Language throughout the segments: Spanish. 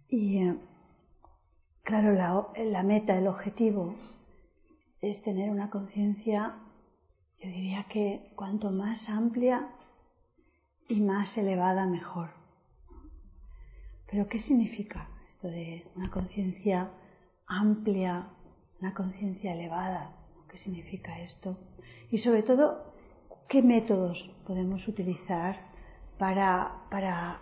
Y claro, la meta, el objetivo es tener una conciencia, yo diría que cuanto más amplia y más elevada, mejor. Pero ¿qué significa esto de una conciencia amplia, una conciencia elevada? ¿Qué significa esto? Y sobre todo, ¿qué métodos podemos utilizar para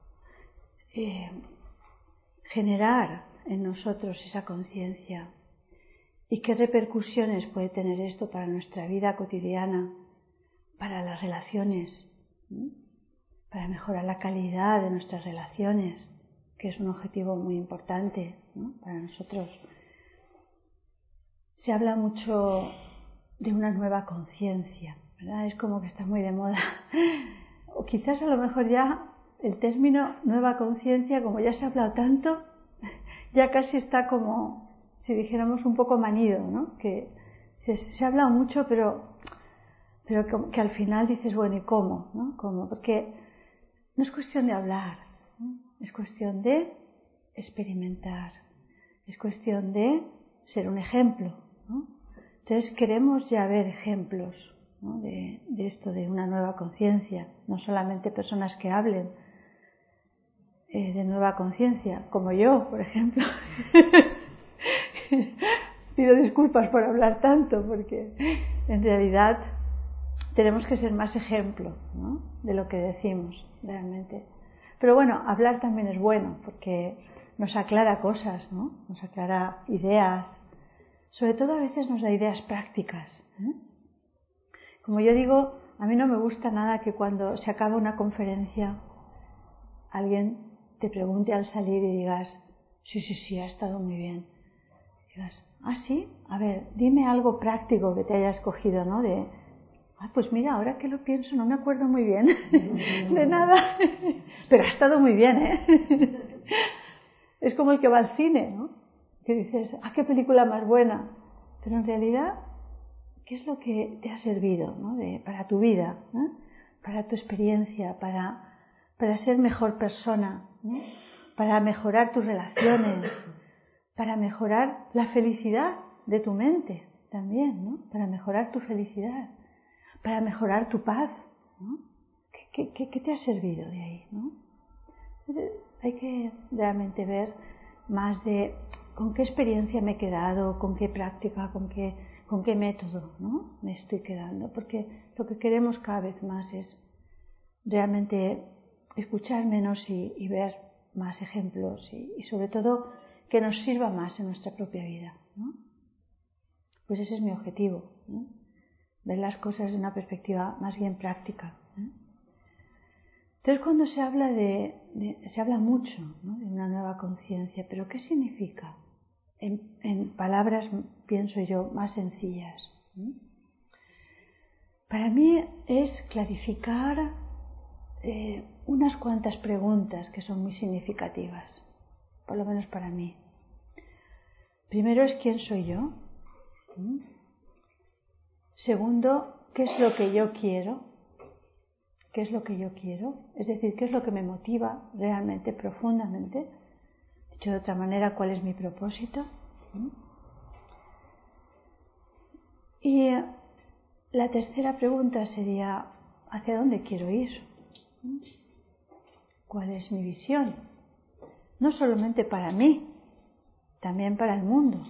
generar en nosotros esa conciencia? ¿Y qué repercusiones puede tener esto para nuestra vida cotidiana, para las relaciones, para mejorar la calidad de nuestras relaciones, que es un objetivo muy importante, ¿no?, para nosotros? Se habla mucho de una nueva conciencia, ¿verdad? Es como que está muy de moda. O quizás a lo mejor ya el término nueva conciencia, como ya se ha hablado tanto, ya casi está como, si dijéramos, un poco manido, ¿no? Que se ha hablado mucho, pero que al final dices, bueno, ¿y cómo? ¿No? ¿Cómo? Porque no es cuestión de hablar, ¿no? Es cuestión de experimentar, es cuestión de ser un ejemplo, ¿no? Entonces queremos ya ver ejemplos, ¿no?, de esto, de una nueva conciencia, no solamente personas que hablen de nueva conciencia, como yo, por ejemplo. Pido disculpas por hablar tanto, porque en realidad tenemos que ser más ejemplo, ¿no?, de lo que decimos realmente. Pero bueno, hablar también es bueno, porque nos aclara cosas, ¿no? Nos aclara ideas. Sobre todo a veces nos da ideas prácticas, ¿eh? Como yo digo, a mí no me gusta nada que cuando se acaba una conferencia alguien te pregunte al salir y digas, sí, ha estado muy bien. Y digas, ¿ah, sí? A ver, dime algo práctico que te hayas cogido, ¿no? Pues mira, ahora que lo pienso no me acuerdo muy bien de nada, pero ha estado muy bien, ¿eh? Es como el que va al cine, ¿no? Que dices, qué película más buena. Pero en realidad, ¿qué es lo que te ha servido, ¿no?, para tu vida, ¿eh?, para tu experiencia, para ser mejor persona, ¿no?, para mejorar tus relaciones, para mejorar la felicidad de tu mente también, ¿no?, para mejorar tu felicidad, para mejorar tu paz, ¿no? ¿Qué te ha servido de ahí, ¿no? Entonces, hay que realmente ver más de con qué experiencia me he quedado, con qué práctica, con qué método, ¿no?, me estoy quedando, porque lo que queremos cada vez más es realmente escuchar menos y ver más ejemplos y sobre todo que nos sirva más en nuestra propia vida, ¿no? Pues ese es mi objetivo, ¿no?, ver las cosas de una perspectiva más bien práctica, ¿eh? Entonces, cuando se habla se habla mucho, ¿no?, de una nueva conciencia, pero ¿qué significa? En palabras, pienso yo, más sencillas, ¿eh? Para mí es clarificar unas cuantas preguntas que son muy significativas, por lo menos para mí. Primero es ¿quién soy yo? Segundo, ¿qué es lo que yo quiero? ¿Qué es lo que yo quiero? Es decir, ¿qué es lo que me motiva realmente, profundamente? Dicho de otra manera, ¿cuál es mi propósito? Y la tercera pregunta sería, ¿hacia dónde quiero ir? ¿Cuál es mi visión? No solamente para mí, también para el mundo.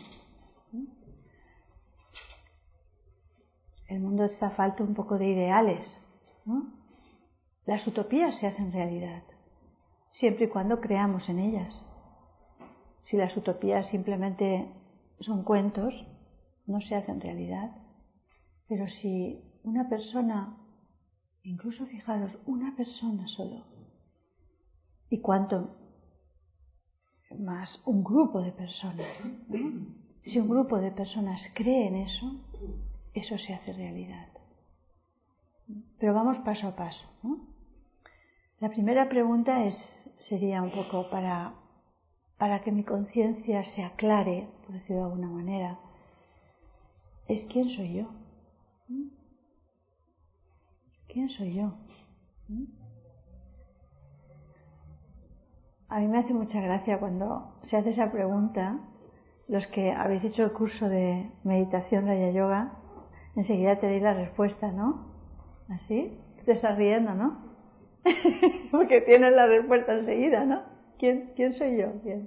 El mundo está falto un poco de ideales, ¿no? Las utopías se hacen realidad, siempre y cuando creamos en ellas. Si las utopías simplemente son cuentos, no se hacen realidad. Pero si una persona, incluso fijaros, una persona solo, y cuanto más un grupo de personas, ¿no? Si un grupo de personas cree en eso, eso se hace realidad. Pero vamos paso a paso, ¿no? La primera pregunta sería un poco para que mi conciencia se aclare, por decirlo de alguna manera, es ¿quién soy yo? ¿Quién soy yo? a mí me hace mucha gracia cuando se hace esa pregunta. Los que habéis hecho el curso de meditación Raya Yoga, enseguida tenéis la respuesta, ¿no? ¿Así? Te estás riendo, ¿no? Porque tienes la respuesta enseguida, ¿no? ¿Quién soy yo? ¿Quién?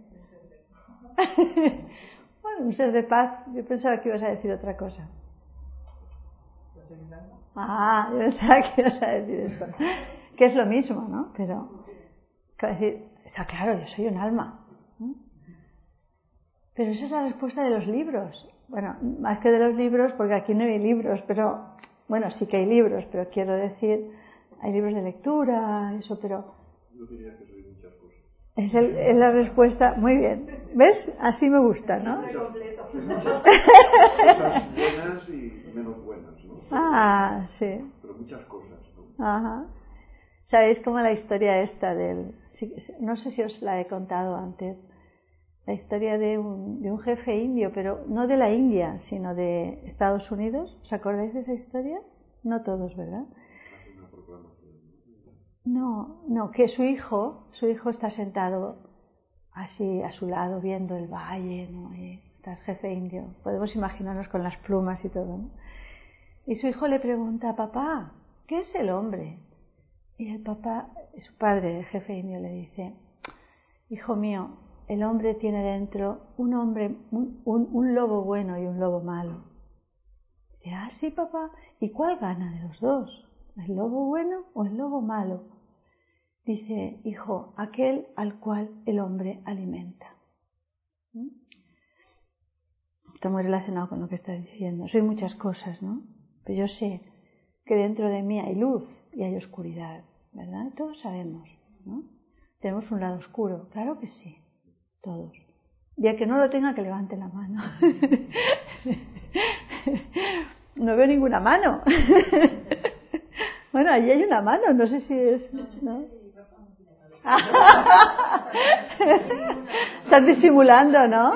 Bueno, un ser de paz. Yo pensaba que ibas a decir otra cosa. Yo pensaba que ibas a decir esto. Que es lo mismo, ¿no? Pero, decir, está claro, yo soy un alma. Pero esa es la respuesta de los libros. Bueno, más que de los libros, porque aquí no hay libros, pero, bueno, sí que hay libros, pero quiero decir, hay libros de lectura, eso, pero... Yo diría que soy muchas cosas. Es la respuesta, muy bien. ¿Ves? Así me gusta, ¿no? Cosas buenas y menos buenas, ¿no? Sí. Pero muchas cosas, ¿no? Ajá. ¿Sabéis cómo la historia esta del... No sé si os la he contado antes. La historia de un jefe indio, pero no de la India, sino de Estados Unidos. ¿Os acordáis de esa historia? No todos, ¿verdad? No, que su hijo está sentado así a su lado viendo el valle, ¿no? Y está el jefe indio. Podemos imaginarnos con las plumas y todo, ¿no? Y su hijo le pregunta: papá, ¿qué es el hombre? Y el papá, su padre, el jefe indio, le dice: hijo mío, el hombre tiene dentro un lobo bueno y un lobo malo. Dice: sí, papá, ¿y cuál gana de los dos? ¿El lobo bueno o el lobo malo? Dice: hijo, aquel al cual el hombre alimenta. Está muy relacionado con lo que estás diciendo. Soy muchas cosas, ¿no? Pero yo sé que dentro de mí hay luz y hay oscuridad, ¿verdad? Todos sabemos, ¿no? Tenemos un lado oscuro, claro que sí, todos. Y el que no lo tenga, que levante la mano. No veo ninguna mano. Bueno, allí hay una mano, no sé si es... ¿no? Estás disimulando, ¿no?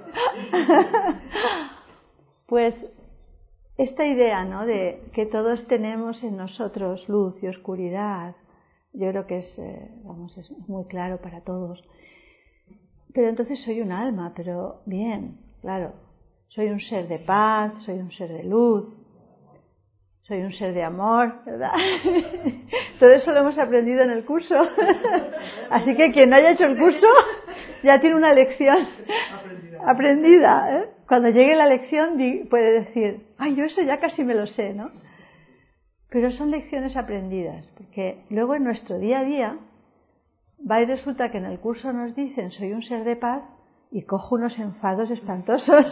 Pues esta idea, ¿no?, de que todos tenemos en nosotros luz y oscuridad, yo creo que es muy claro para todos. Pero entonces soy un alma, pero bien, claro, soy un ser de paz, soy un ser de luz, soy un ser de amor, ¿verdad? Todo eso lo hemos aprendido en el curso. Así que quien no haya hecho el curso ya tiene una lección aprendida, ¿eh? Cuando llegue la lección puede decir: yo eso ya casi me lo sé, ¿no? Pero son lecciones aprendidas, porque luego en nuestro día a día va y resulta que en el curso nos dicen: soy un ser de paz, y cojo unos enfados espantosos.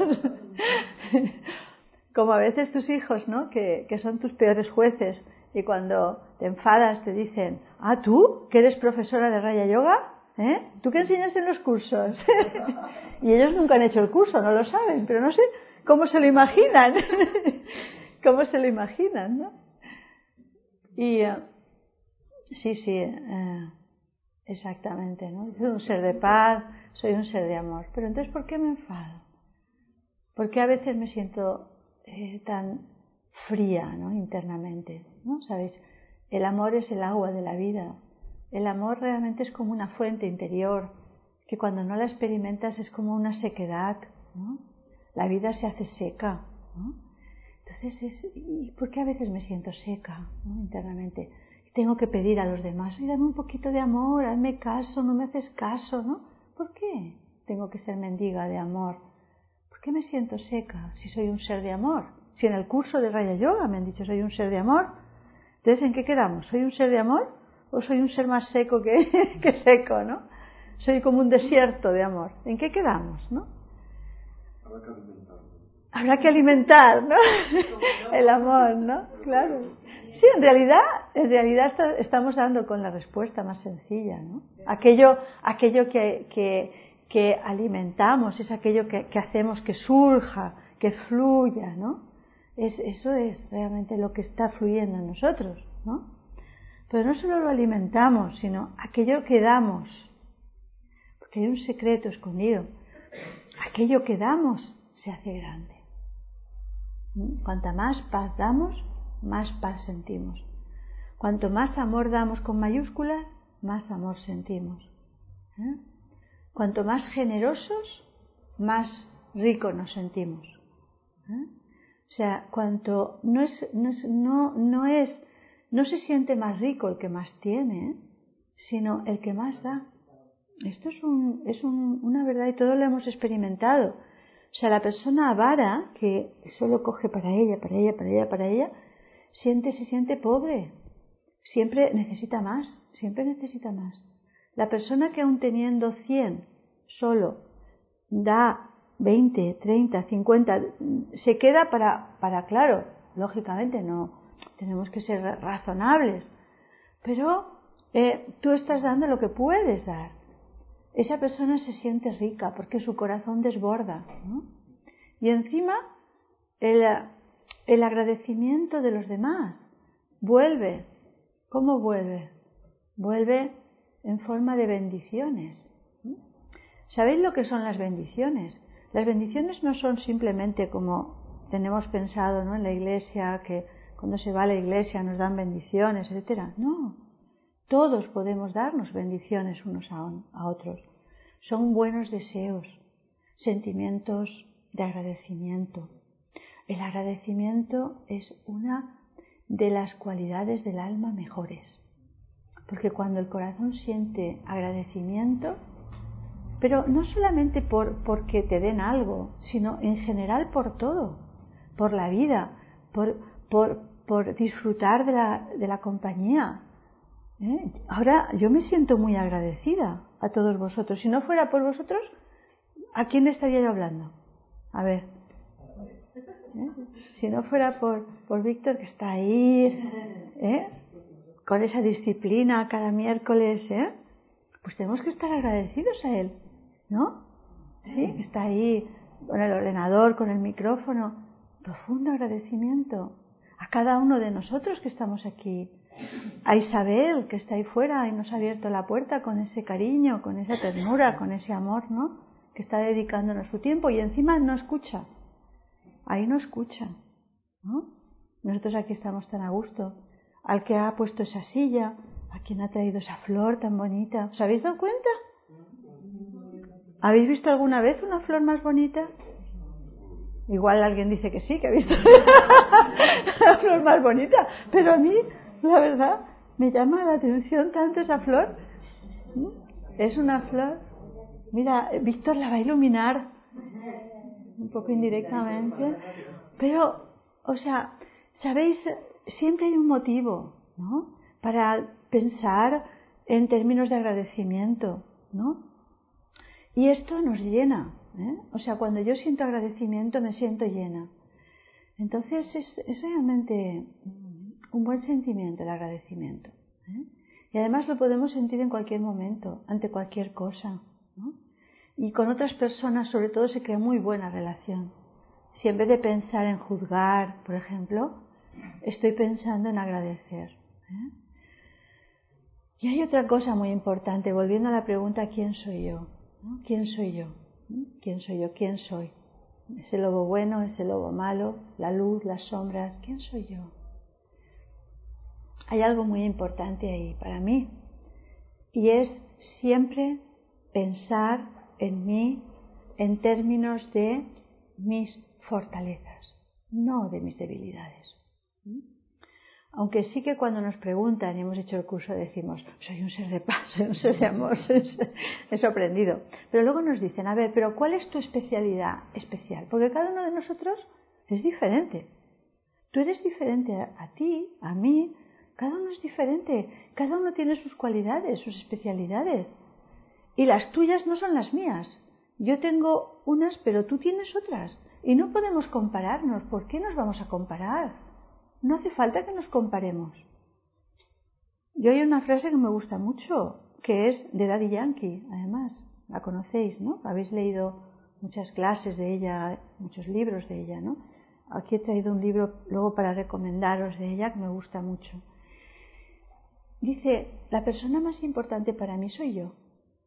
Como a veces tus hijos, ¿no?, que son tus peores jueces, y cuando te enfadas te dicen: ¿tú? ¿Que eres profesora de Raya Yoga? ¿Tú qué enseñas en los cursos? Y ellos nunca han hecho el curso, no lo saben, pero no sé cómo se lo imaginan. ¿Cómo se lo imaginan, no? Y sí, exactamente, ¿no? Soy un ser de paz, soy un ser de amor. Pero entonces, ¿por qué me enfado? ¿Por qué a veces me siento tan fría, ¿no?, internamente, ¿no? ¿Sabéis? El amor es el agua de la vida. El amor realmente es como una fuente interior que cuando no la experimentas es como una sequedad, ¿no? La vida se hace seca, ¿no? Entonces, ¿y por qué a veces me siento seca, ¿no?, internamente? Tengo que pedir a los demás: dame un poquito de amor, hazme caso, no me haces caso, ¿no? ¿Por qué tengo que ser mendiga de amor? ¿Por qué me siento seca si soy un ser de amor? Si en el curso de Raya Yoga me han dicho: soy un ser de amor. Entonces, ¿en qué quedamos? ¿Soy un ser de amor o soy un ser más seco que seco, ¿no? Soy como un desierto de amor. ¿En qué quedamos, no? Habrá que alimentar, ¿no? El amor, ¿no? Claro. Sí, en realidad estamos dando con la respuesta más sencilla, ¿no? Aquello que alimentamos es aquello que hacemos que surja, que fluya, ¿no? Eso es realmente lo que está fluyendo en nosotros, ¿no? Pero no solo lo alimentamos, sino aquello que damos, porque hay un secreto escondido. Aquello que damos se hace grande. Cuanta más paz damos, más paz sentimos. Cuanto más amor damos con mayúsculas, más amor sentimos. cuanto más generosos, más ricos nos sentimos. O sea, cuanto no se siente más rico el que más tiene, sino el que más da. Esto es una verdad y todos lo hemos experimentado. O sea, la persona avara que solo coge para ella, se siente pobre. Siempre necesita más. La persona que aún teniendo 100 solo da 20, 30, 50, se queda para claro, lógicamente no, tenemos que ser razonables, pero tú estás dando lo que puedes dar. Esa persona se siente rica porque su corazón desborda, ¿no? Y encima el agradecimiento de los demás vuelve. ¿Cómo vuelve? Vuelve en forma de bendiciones. ¿Sabéis lo que son las bendiciones? Las bendiciones no son simplemente como tenemos pensado, ¿no?, en la iglesia, que cuando se va a la iglesia nos dan bendiciones, etcétera. No. Todos podemos darnos bendiciones unos a otros. Son buenos deseos, sentimientos de agradecimiento. El agradecimiento es una de las cualidades del alma mejores. Porque cuando el corazón siente agradecimiento, pero no solamente porque te den algo, sino en general por todo, por la vida, por disfrutar de la compañía. Ahora yo me siento muy agradecida a todos vosotros. Si no fuera por vosotros, ¿a quién estaría yo hablando? A ver. Si no fuera por Víctor, que está ahí, con esa disciplina cada miércoles, pues tenemos que estar agradecidos a él, ¿no? Sí, que está ahí con el ordenador, con el micrófono. Profundo agradecimiento a cada uno de nosotros que estamos aquí. A Isabel, que está ahí fuera y nos ha abierto la puerta con ese cariño, con esa ternura, con ese amor, ¿no?, que está dedicándonos su tiempo y encima no escucha. Ahí no escucha, ¿no? Nosotros aquí estamos tan a gusto. Al que ha puesto esa silla, a quien ha traído esa flor tan bonita. ¿Os habéis dado cuenta? ¿Habéis visto alguna vez una flor más bonita? Igual alguien dice que sí, que ha visto la flor más bonita, pero a mí, la verdad, me llama la atención tanto esa flor. Es una flor. Mira, Víctor la va a iluminar un poco indirectamente, pero, o sea, ¿sabéis? Siempre hay un motivo, ¿no?, para pensar en términos de agradecimiento, ¿no? Y esto nos llena, O sea, cuando yo siento agradecimiento me siento llena. Entonces es realmente un buen sentimiento el agradecimiento, Y además lo podemos sentir en cualquier momento, ante cualquier cosa, ¿no? Y con otras personas sobre todo se crea muy buena relación. Si en vez de pensar en juzgar, por ejemplo, estoy pensando en agradecer. Y hay otra cosa muy importante, volviendo a la pregunta ¿quién soy yo? ¿No? ¿Quién soy yo? ¿Quién soy yo? ¿Quién soy? ¿Ese lobo bueno? ¿Ese lobo malo? ¿La luz? ¿Las sombras? ¿Quién soy yo? Hay algo muy importante ahí para mí, y es siempre pensar en mí en términos de mis fortalezas, no de mis debilidades. Aunque sí que cuando nos preguntan y hemos hecho el curso decimos, soy un ser de paz, soy un ser de amor, he sorprendido. Pero luego nos dicen, a ver, pero ¿cuál es tu especialidad especial? Porque cada uno de nosotros es diferente. Tú eres diferente a ti, a mí, cada uno es diferente. Cada uno tiene sus cualidades, sus especialidades. Y las tuyas no son las mías. Yo tengo unas, pero tú tienes otras. Y no podemos compararnos. ¿Por qué nos vamos a comparar? No hace falta que nos comparemos. Yo hay una frase que me gusta mucho, que es de Daddy Yankee, además. La conocéis, ¿no? Habéis leído muchas clases de ella, muchos libros de ella, ¿no? Aquí he traído un libro luego para recomendaros de ella que me gusta mucho. Dice, la persona más importante para mí soy yo.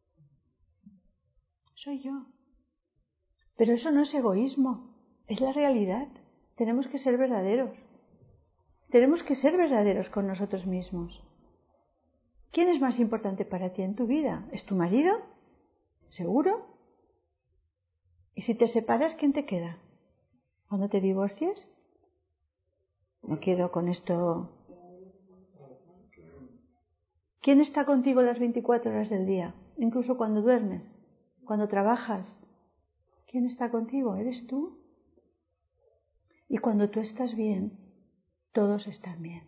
Soy yo. Pero eso no es egoísmo, es la realidad. Tenemos que ser verdaderos. Tenemos que ser verdaderos con nosotros mismos. ¿Quién es más importante para ti en tu vida? ¿Es tu marido? ¿Seguro? ¿Y si te separas, quién te queda? ¿Cuando te divorcies? No quiero con esto... ¿Quién está contigo las 24 horas del día? Incluso cuando duermes, cuando trabajas. ¿Quién está contigo? ¿Eres tú? Y cuando tú estás bien, todos están bien.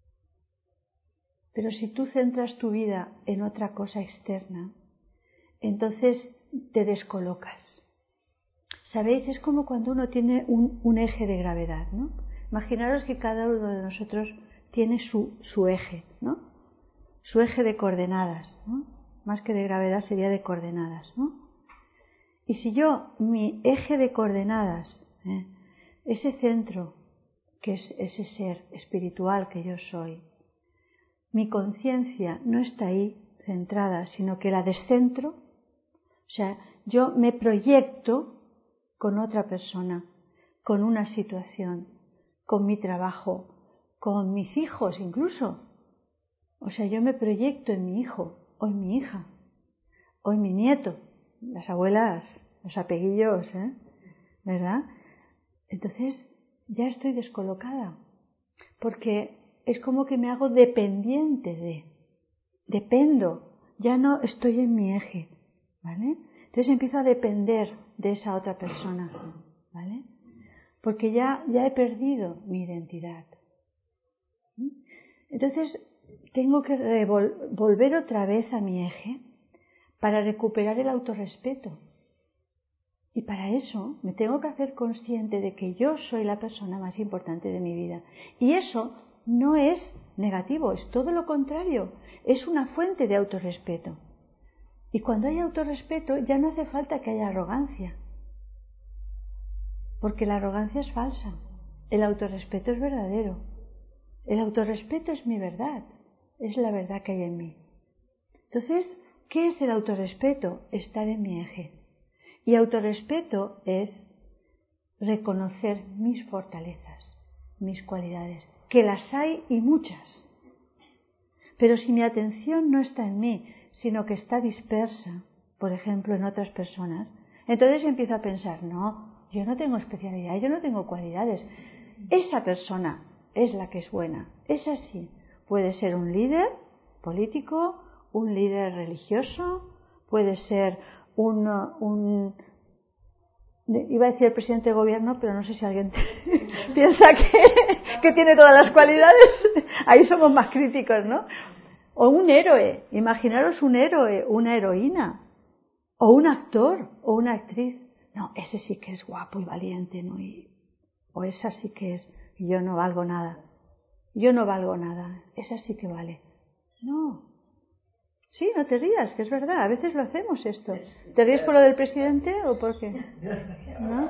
Pero si tú centras tu vida en otra cosa externa, entonces te descolocas. ¿Sabéis? Es como cuando uno tiene un eje de gravedad, ¿no? Imaginaros que cada uno de nosotros tiene su eje, ¿no? Su eje de coordenadas, ¿no? Más que de gravedad sería de coordenadas, ¿no? Y si yo, mi eje de coordenadas, ese centro, que es ese ser espiritual que yo soy, mi conciencia no está ahí centrada, sino que la descentro, o sea, yo me proyecto con otra persona, con una situación, con mi trabajo, con mis hijos incluso. O sea, yo me proyecto en mi hijo, o en mi hija, o en mi nieto. Las abuelas, los apeguillos, ¿verdad? Entonces ya estoy descolocada, porque es como que me hago dependiente dependo, ya no estoy en mi eje, ¿vale? Entonces empiezo a depender de esa otra persona, ¿vale? Porque ya he perdido mi identidad. Entonces tengo que volver otra vez a mi eje para recuperar el autorrespeto. Y para eso me tengo que hacer consciente de que yo soy la persona más importante de mi vida. Y eso no es negativo, es todo lo contrario. Es una fuente de autorrespeto. Y cuando hay autorrespeto ya no hace falta que haya arrogancia. Porque la arrogancia es falsa. El autorrespeto es verdadero. El autorrespeto es mi verdad. Es la verdad que hay en mí. Entonces, ¿qué es el autorrespeto? Estar en mi eje. Y autorrespeto es reconocer mis fortalezas, mis cualidades, que las hay y muchas. Pero si mi atención no está en mí, sino que está dispersa, por ejemplo, en otras personas, entonces empiezo a pensar, no, yo no tengo especialidad, yo no tengo cualidades. Esa persona es la que es buena, esa sí. Puede ser un líder político, un líder religioso, puede ser iba a decir el presidente de gobierno, pero no sé si alguien piensa que tiene todas las cualidades. Ahí somos más críticos, ¿no? O un héroe, imaginaros un héroe, una heroína, o un actor, o una actriz. No, ese sí que es guapo y valiente, ¿no? O esa sí que es, yo no valgo nada. Yo no valgo nada, esa sí que vale. No. Sí, no te rías, que es verdad, a veces lo hacemos esto. ¿Te ríes por lo del presidente o por qué? ¿No?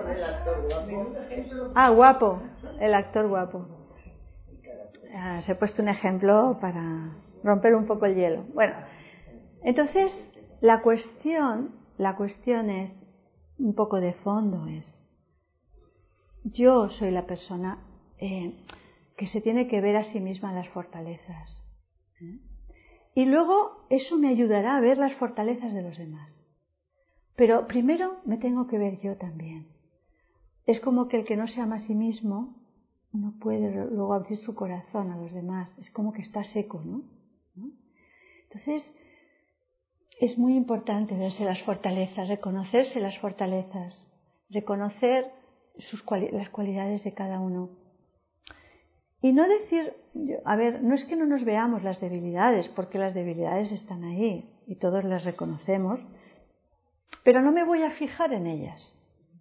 Ah, guapo, el actor guapo. Os he puesto un ejemplo para romper un poco el hielo. Bueno, entonces la cuestión es, un poco de fondo es, yo soy la persona que se tiene que ver a sí misma las fortalezas. Y luego eso me ayudará a ver las fortalezas de los demás. Pero primero me tengo que ver yo también. Es como que el que no se ama a sí mismo no puede luego abrir su corazón a los demás. Es como que está seco, ¿no? Entonces, es muy importante verse las fortalezas, reconocerse las fortalezas, reconocer las cualidades de cada uno. Y no decir, no es que no nos veamos las debilidades, porque las debilidades están ahí y todos las reconocemos, pero no me voy a fijar en ellas.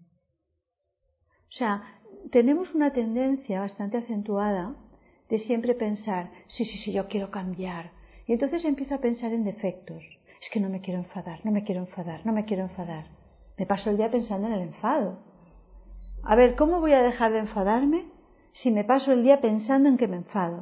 O sea, tenemos una tendencia bastante acentuada de siempre pensar, sí, yo quiero cambiar. Y entonces empiezo a pensar en defectos. Es que no me quiero enfadar. Me paso el día pensando en el enfado. A ver, ¿cómo voy a dejar de enfadarme si me paso el día pensando en que me enfado?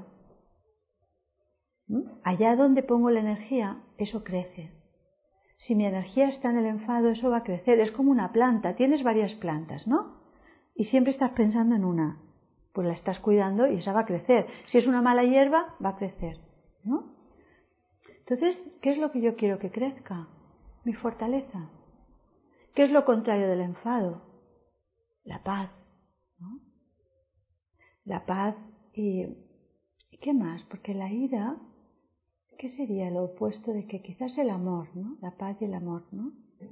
Allá donde pongo la energía, eso crece. Si mi energía está en el enfado, eso va a crecer. Es como una planta. Tienes varias plantas, ¿no? Y siempre estás pensando en una. Pues la estás cuidando y esa va a crecer. Si es una mala hierba, va a crecer, ¿no? Entonces, ¿qué es lo que yo quiero que crezca? mi fortaleza. ¿Qué es lo contrario del enfado? La paz, ¿no? La paz y ¿qué más? Porque la ira, ¿qué sería lo opuesto de que quizás el amor, ¿no? La paz y el amor, ¿no?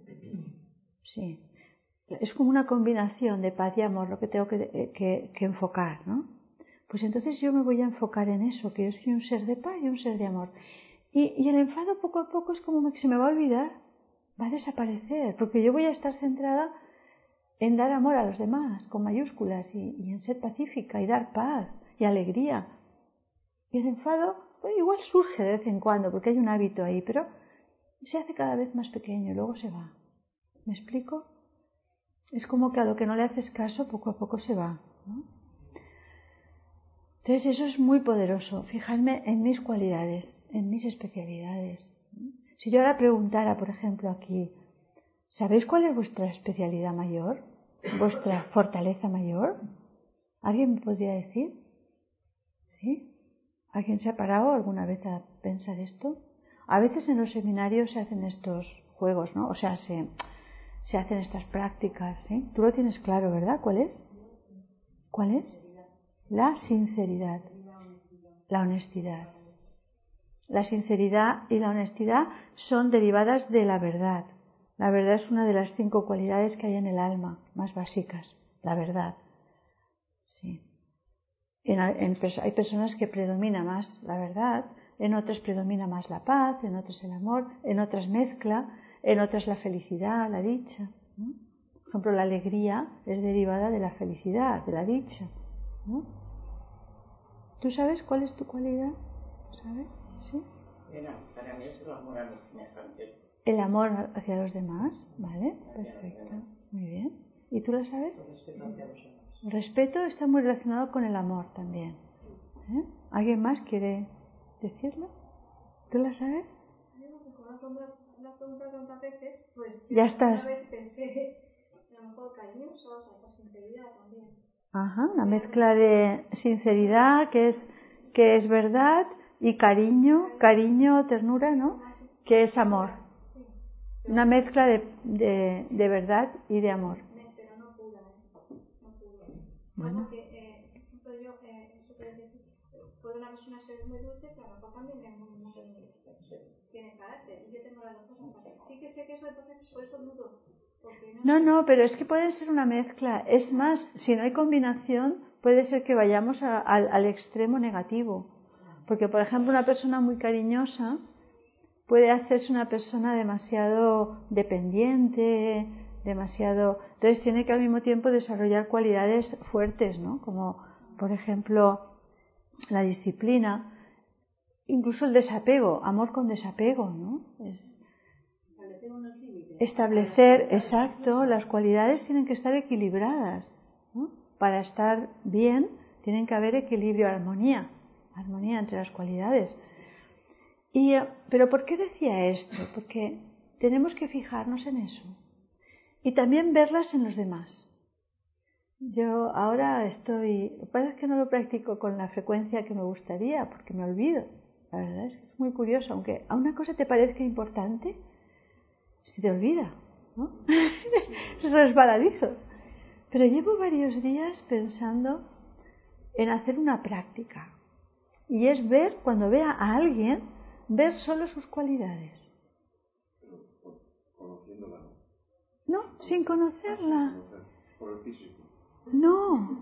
Sí. Es como una combinación de paz y amor lo que tengo que enfocar, ¿no? Pues entonces yo me voy a enfocar en eso, que yo soy un ser de paz y un ser de amor. Y el enfado poco a poco es como que se me va a olvidar, va a desaparecer, porque yo voy a estar centrada en dar amor a los demás, con mayúsculas, y en ser pacífica, y dar paz y alegría. Y el enfado, pues igual surge de vez en cuando, porque hay un hábito ahí, pero se hace cada vez más pequeño y luego se va. ¿Me explico? Es como que a lo que no le haces caso, poco a poco se va, ¿no? Entonces eso es muy poderoso, fijarme en mis cualidades, en mis especialidades. Si yo ahora preguntara, por ejemplo, aquí, ¿sabéis cuál es vuestra especialidad mayor? ¿Vuestra fortaleza mayor? ¿Alguien me podría decir? ¿Sí? ¿Alguien se ha parado alguna vez a pensar esto? A veces en los seminarios se hacen estos juegos, ¿no? O sea, se hacen estas prácticas, ¿sí? Tú lo tienes claro, ¿verdad? ¿Cuál es? ¿Cuál es? La sinceridad, la honestidad. La sinceridad y la honestidad son derivadas de la verdad. La verdad es una de las 5 cualidades que hay en el alma, más básicas. La verdad. Sí. Hay personas que predomina más la verdad, en otras predomina más la paz, en otras el amor, en otras mezcla, en otras la felicidad, la dicha, ¿no? Por ejemplo, la alegría es derivada de la felicidad, de la dicha, ¿no? ¿Tú sabes cuál es tu cualidad? ¿Sabes? ¿Sí? Para mí es el amor a mis semejantes. El amor hacia los demás, ¿vale? Perfecto, muy bien. ¿Y tú lo sabes? El respeto hacia los demás. El respeto está muy relacionado con el amor también. ¿Eh? ¿Alguien más quiere decirlo? ¿Tú lo sabes? Una pregunta tantas veces, pues ya estás. Una vez pensé, a lo mejor cariñoso, o sea, con sinceridad también. Ajá, una mezcla de sinceridad, que es verdad, y cariño, ternura, ¿no? Que es amor. Una mezcla de verdad y de amor. Pero no pura, no pura. Bueno. No, porque, por ejemplo, yo, eso que decir, puede una persona ser muy dulce, pero a lo mejor también es muy tiene carácter. Y yo tengo las dos cosas. Sí que sé que eso, entonces, por eso dudo. No, pero es que puede ser una mezcla. Es más, si no hay combinación, puede ser que vayamos al extremo negativo. Porque, por ejemplo, una persona muy cariñosa puede hacerse una persona demasiado dependiente, Entonces tiene que al mismo tiempo desarrollar cualidades fuertes, ¿no? Como, por ejemplo, la disciplina, incluso el desapego, amor con desapego, ¿no? Establecer, exacto, las cualidades tienen que estar equilibradas, ¿no? Para estar bien tienen que haber equilibrio, armonía entre las cualidades. Pero ¿por qué decía esto? Porque tenemos que fijarnos en eso y también verlas en los demás. Yo ahora lo que pasa es que no lo practico con la frecuencia que me gustaría porque me olvido. La verdad es que es muy curioso, aunque a una cosa te parezca importante, se te olvida, ¿no? Es resbaladizo. Pero llevo varios días pensando en hacer una práctica. Y es ver, cuando vea a alguien, ver solo sus cualidades. Pero conociéndola, ¿no? No, sin conocerla. Por el físico. No.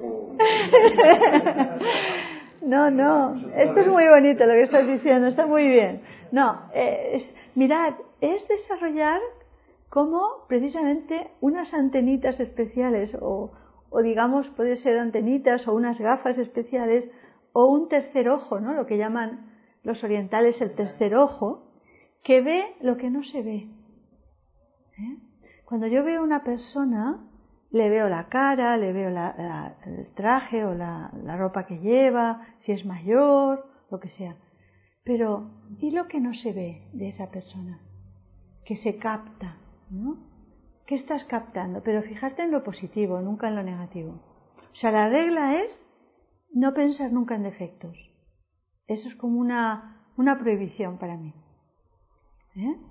No. Esto es muy bonito lo que estás diciendo, está muy bien. No, mirad, es desarrollar como precisamente unas antenitas especiales o digamos puede ser antenitas o unas gafas especiales o un tercer ojo, ¿no? Lo que llaman los orientales el tercer ojo, que ve lo que no se ve. Cuando yo veo a una persona, le veo la cara, le veo el traje o la ropa que lleva, si es mayor, lo que sea. Pero, ¿y lo que no se ve de esa persona? Que se capta, ¿no? ¿Qué estás captando? Pero fijarte en lo positivo, nunca en lo negativo. O sea, la regla es no pensar nunca en defectos. Eso es como una prohibición para mí.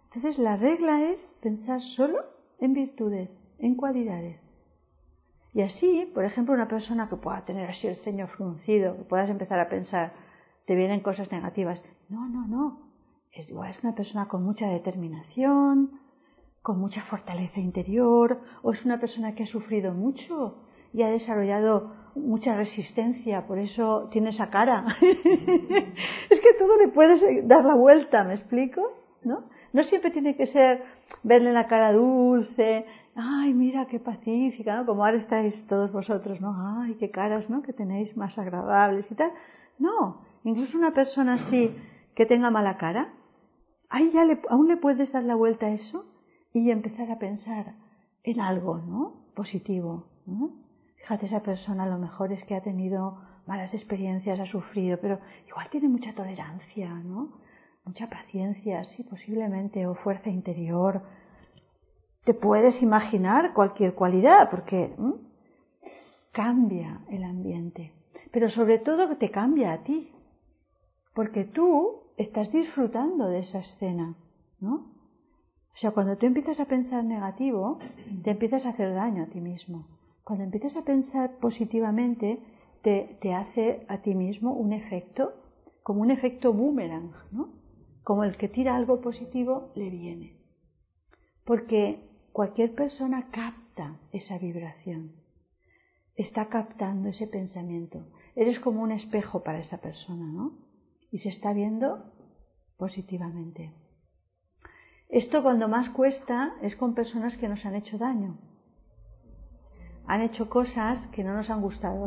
Entonces la regla es pensar solo en virtudes, en cualidades. Y así, por ejemplo, una persona que pueda tener así el ceño fruncido, que puedas empezar a pensar, te vienen cosas negativas. No. Es una persona con mucha determinación, con mucha fortaleza interior, o es una persona que ha sufrido mucho y ha desarrollado mucha resistencia, por eso tiene esa cara. Es que todo le puedes dar la vuelta, ¿me explico? No siempre tiene que ser verle la cara dulce, ay, mira qué pacífica, ¿no? Como ahora estáis todos vosotros, ¿no? Ay, qué caras, ¿no? Que tenéis más agradables y tal. No, incluso una persona así que tenga mala cara, ahí ya aún le puedes dar la vuelta a eso y empezar a pensar en algo, ¿no? Positivo, ¿no? Fíjate, esa persona a lo mejor es que ha tenido malas experiencias, ha sufrido, pero igual tiene mucha tolerancia, ¿no? Mucha paciencia, sí, posiblemente, o fuerza interior. Te puedes imaginar cualquier cualidad, porque cambia el ambiente. Pero sobre todo te cambia a ti, porque tú estás disfrutando de esa escena, ¿no? O sea, cuando tú empiezas a pensar negativo, te empiezas a hacer daño a ti mismo. Cuando empiezas a pensar positivamente, te hace a ti mismo un efecto, como un efecto boomerang, ¿no? Como el que tira algo positivo le viene. Porque cualquier persona capta esa vibración, está captando ese pensamiento. Eres como un espejo para esa persona, ¿no? Y se está viendo positivamente. Esto cuando más cuesta es con personas que nos han hecho daño. Han hecho cosas que no nos han gustado.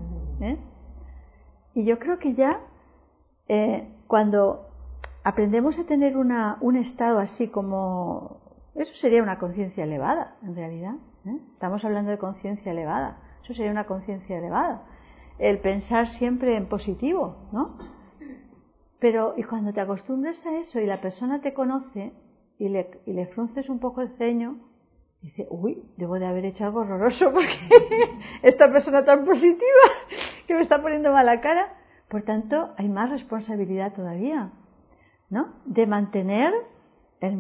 Y yo creo que ya cuando aprendemos a tener un estado así como... Eso sería una conciencia elevada, en realidad. Estamos hablando de conciencia elevada. Eso sería una conciencia elevada. El pensar siempre en positivo, ¿no? Pero y cuando te acostumbres a eso y la persona te conoce y le frunces un poco el ceño, dice, uy, debo de haber hecho algo horroroso porque esta persona tan positiva que me está poniendo mala cara. Por tanto, hay más responsabilidad todavía, ¿no? De mantener la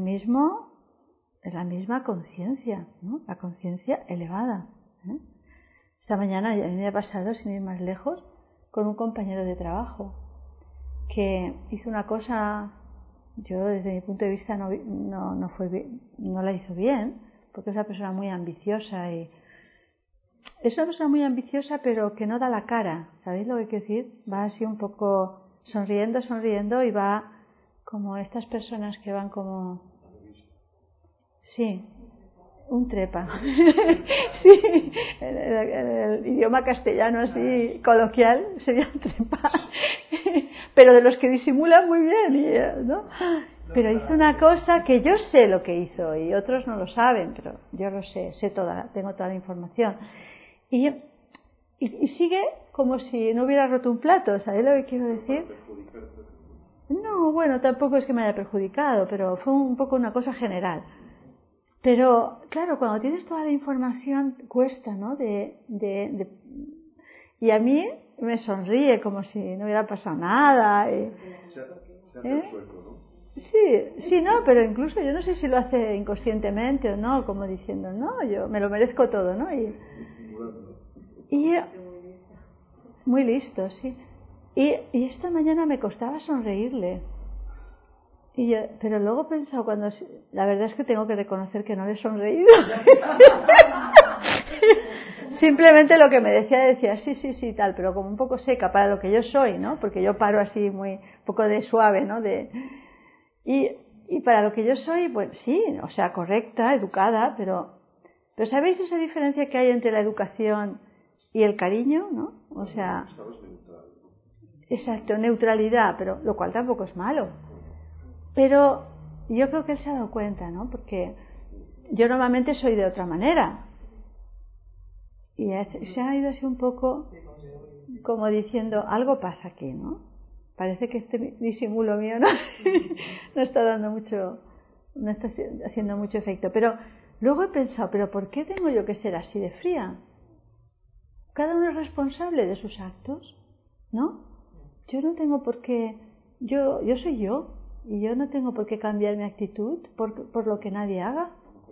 misma conciencia, ¿no? La conciencia elevada. Esta mañana a mí me ha pasado, sin ir más lejos, con un compañero de trabajo que hizo una cosa, yo desde mi punto de vista no la hizo bien, porque es una persona muy ambiciosa y es una persona muy ambiciosa pero que no da la cara, ¿sabéis lo que quiero decir? Va así un poco sonriendo y va como estas personas que van como... Sí, un trepa. Sí, en el idioma castellano así coloquial sería un trepa. Pero de los que disimulan muy bien, ¿no? Pero hizo una cosa que yo sé lo que hizo y otros no lo saben, pero yo lo sé, tengo toda la información. Y sigue como si no hubiera roto un plato, ¿sabéis lo que quiero decir? No, bueno, tampoco es que me haya perjudicado, pero fue un poco una cosa general. Pero, claro, cuando tienes toda la información cuesta, ¿no? Y a mí me sonríe como si no hubiera pasado nada. Sí, no, pero incluso yo no sé si lo hace inconscientemente o no, como diciendo, no, yo me lo merezco todo, ¿no? Y muy listo, sí. Y esta mañana me costaba sonreírle. Pero luego he pensado, la verdad es que tengo que reconocer que no le he sonreído. Simplemente lo que me decía, sí, tal, pero como un poco seca para lo que yo soy, ¿no? Porque yo paro así un poco de suave, ¿no? Y para lo que yo soy, pues sí, o sea, correcta, educada, pero ¿sabéis esa diferencia que hay entre la educación y el cariño, ¿no? O sea, exacto, neutralidad, pero lo cual tampoco es malo. Pero yo creo que él se ha dado cuenta, ¿no? Porque yo normalmente soy de otra manera. Y se ha ido así un poco como diciendo, algo pasa aquí, ¿no? Parece que este disimulo mío no está dando mucho, no está haciendo mucho efecto. Pero luego he pensado, ¿pero por qué tengo yo que ser así de fría? Cada uno es responsable de sus actos, ¿no? Yo no tengo por qué, yo soy yo. y yo no tengo por qué cambiar mi actitud por lo que nadie haga.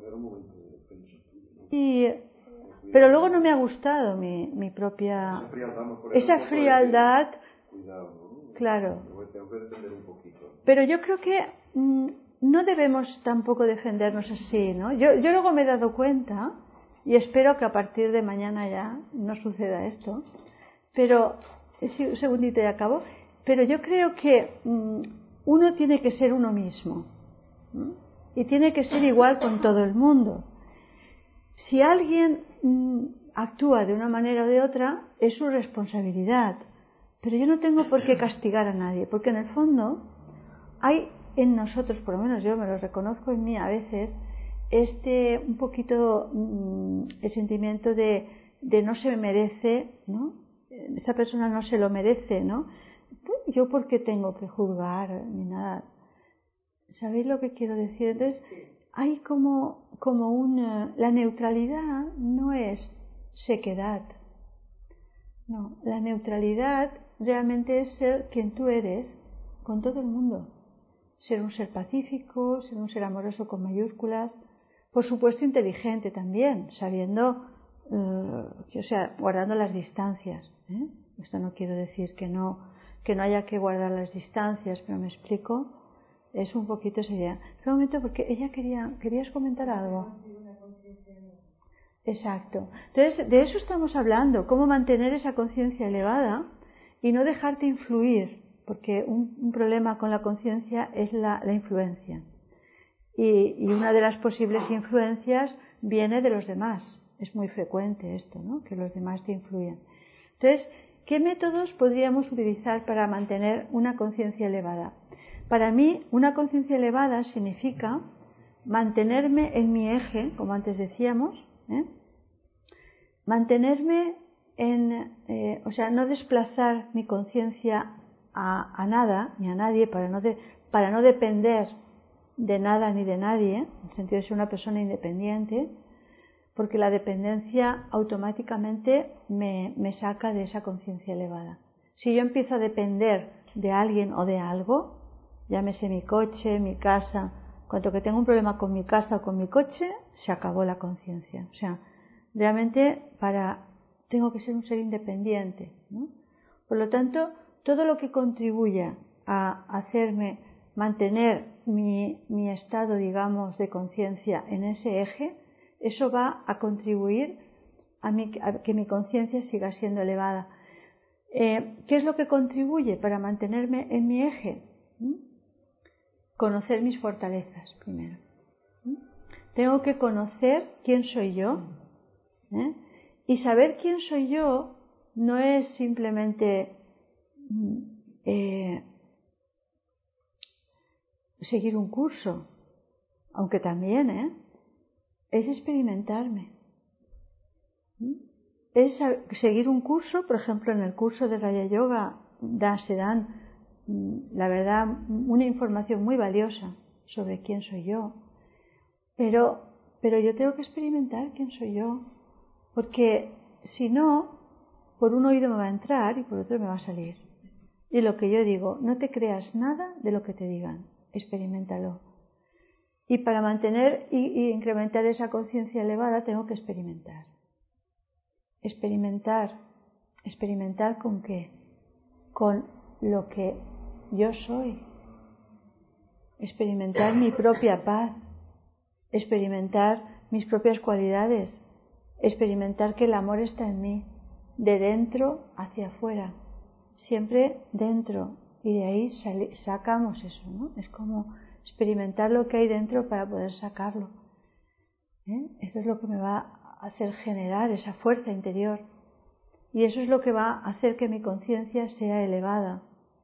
Pero luego no me ha gustado mi propia... Esa frialdad, claro. Pero yo creo que no debemos tampoco defendernos así, ¿no? Yo luego me he dado cuenta, y espero que a partir de mañana ya no suceda esto, pero, un segundito y acabo, pero yo creo que uno tiene que ser uno mismo, ¿no? Y tiene que ser igual con todo el mundo. Si alguien actúa de una manera o de otra, es su responsabilidad. Pero yo no tengo por qué castigar a nadie, porque en el fondo hay en nosotros, por lo menos yo me lo reconozco en mí a veces, un poquito el sentimiento de no se me merece, ¿no? Esta persona no se lo merece, ¿no? Pues yo por qué tengo que juzgar ni nada. ¿Sabéis lo que quiero decir? Entonces, hay como la neutralidad no es sequedad. No, la neutralidad realmente es ser quien tú eres con todo el mundo. Ser un ser pacífico, ser un ser amoroso con mayúsculas, por supuesto inteligente también, sabiendo, guardando las distancias. Esto no quiero decir que no haya que guardar las distancias, pero me explico. Es un poquito esa idea. Un momento, porque ella querías comentar algo. Exacto. Entonces, de eso estamos hablando, cómo mantener esa conciencia elevada y no dejarte influir, porque un problema con la conciencia es la influencia. Y una de las posibles influencias viene de los demás. Es muy frecuente esto, ¿no? Que los demás te influyan. Entonces, ¿qué métodos podríamos utilizar para mantener una conciencia elevada? Para mí, una conciencia elevada significa mantenerme en mi eje, como antes decíamos, mantenerme no desplazar mi conciencia a nada ni a nadie para no depender de nada ni de nadie, en el sentido de ser una persona independiente, porque la dependencia automáticamente me saca de esa conciencia elevada. Si yo empiezo a depender de alguien o de algo, llámese mi coche, mi casa, cuanto que tengo un problema con mi casa o con mi coche, se acabó la conciencia. O sea, realmente tengo que ser un ser independiente, ¿no? Por lo tanto, todo lo que contribuya a hacerme mantener mi estado, digamos, de conciencia en ese eje, eso va a contribuir a que mi conciencia siga siendo elevada. ¿Qué es lo que contribuye para mantenerme en mi eje? Conocer mis fortalezas primero. Tengo que conocer quién soy yo. Y saber quién soy yo no es simplemente seguir un curso, aunque también, es experimentarme. Es seguir un curso, por ejemplo, en el curso de Raya Yoga se dan, la verdad, una información muy valiosa sobre quién soy yo. Pero yo tengo que experimentar quién soy yo, porque si no, por un oído me va a entrar y por otro me va a salir. Y lo que yo digo, no te creas nada de lo que te digan, experiméntalo. Y para mantener y incrementar esa conciencia elevada tengo que experimentar. ¿Experimentar con qué? Con lo que yo soy. Experimentar mi propia paz. Experimentar mis propias cualidades. Experimentar que el amor está en mí, de dentro hacia afuera. Siempre dentro. Y de ahí sacamos eso, ¿no? Es como experimentar lo que hay dentro para poder sacarlo. Esto es lo que me va a hacer generar esa fuerza interior. Y eso es lo que va a hacer que mi conciencia sea elevada.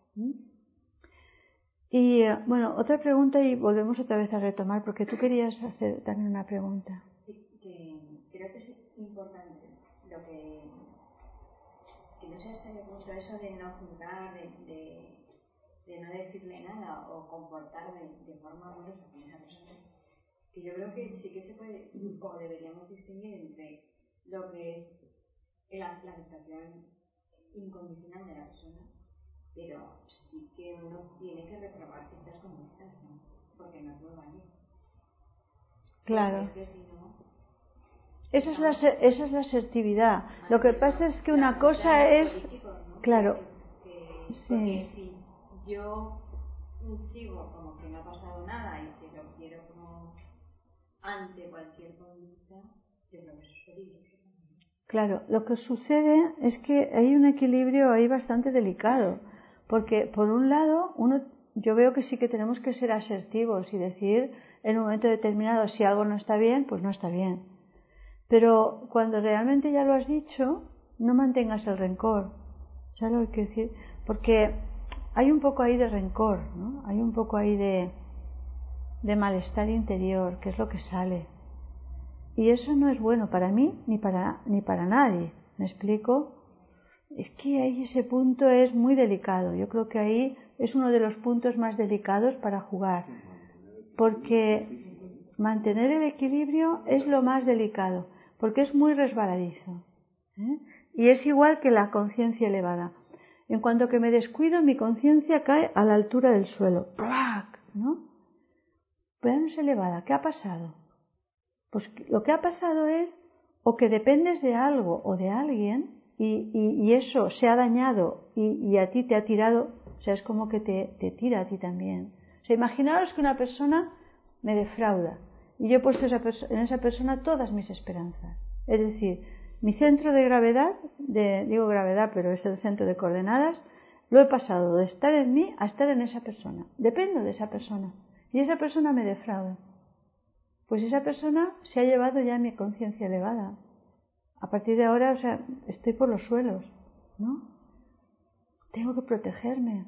Y bueno, otra pregunta y volvemos otra vez a retomar, porque tú querías hacer también una pregunta. Sí, que creo que es importante lo que no sé hasta qué punto eso de no juzgar, de no decirle nada o comportarme de forma amorosa con esa persona, que yo creo que sí que se puede o deberíamos distinguir entre lo que es la aceptación incondicional de la persona pero sí que uno tiene que reprobar ciertas conductas, ¿no? Porque no todo vale. Claro. Porque es que si no... Esa es la asertividad. Lo que pasa es que una cosa es... ¿no? Claro. Porque Sí. si yo sigo como que no ha pasado nada y que lo quiero como ante cualquier conducta, yo creo que eso es peligroso. Claro, lo que sucede es que hay un equilibrio ahí bastante delicado, porque por un lado yo veo que sí que tenemos que ser asertivos y decir en un momento determinado si algo no está bien, pues no está bien. Pero cuando realmente ya lo has dicho, no mantengas el rencor. ¿Sabes lo que quiero decir? Porque hay un poco ahí de rencor, ¿no? Hay un poco ahí de malestar interior, que es lo que sale. Y eso no es bueno para mí ni para nadie. ¿Me explico? Es que ahí ese punto es muy delicado. Yo creo que ahí es uno de los puntos más delicados para jugar. Porque mantener el equilibrio es lo más delicado, porque es muy resbaladizo. Y es igual que la conciencia elevada. En cuanto que me descuido, mi conciencia cae a la altura del suelo. ¡Plac! ¿No? Pero no es elevada. ¿Qué ha pasado? Pues lo que ha pasado es o que dependes de algo o de alguien y eso se ha dañado y a ti te ha tirado, o sea, es como que te tira a ti también. O sea, imaginaros que una persona me defrauda y yo he puesto en esa persona todas mis esperanzas. Es decir, mi centro de gravedad, digo gravedad, pero es el centro de coordenadas, lo he pasado de estar en mí a estar en esa persona. Dependo de esa persona y esa persona me defrauda. Pues esa persona se ha llevado ya mi conciencia elevada. A partir de ahora, o sea, estoy por los suelos, ¿no? Tengo que protegerme.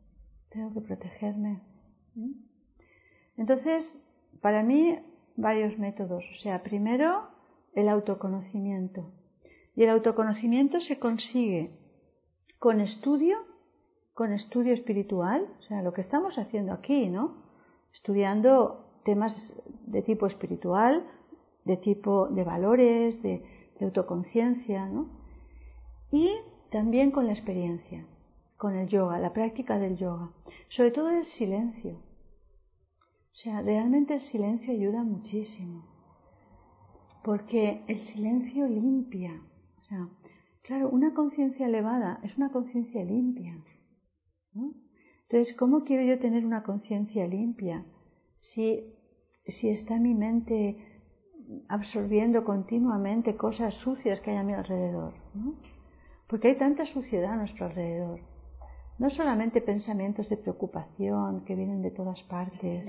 Entonces, para mí, varios métodos. O sea, primero, el autoconocimiento. Y el autoconocimiento se consigue con estudio espiritual, o sea, lo que estamos haciendo aquí, ¿no? Estudiando temas de tipo espiritual, de tipo de valores, de autoconciencia, ¿no? Y también con la experiencia, con el yoga, la práctica del yoga, sobre todo el silencio. O sea, realmente el silencio ayuda muchísimo, porque el silencio limpia. O sea, claro, una conciencia elevada es una conciencia limpia, ¿no? Entonces, ¿cómo quiero yo tener una conciencia limpia si está mi mente absorbiendo continuamente cosas sucias que hay a mi alrededor, ¿no? Porque hay tanta suciedad a nuestro alrededor. No solamente pensamientos de preocupación que vienen de todas partes,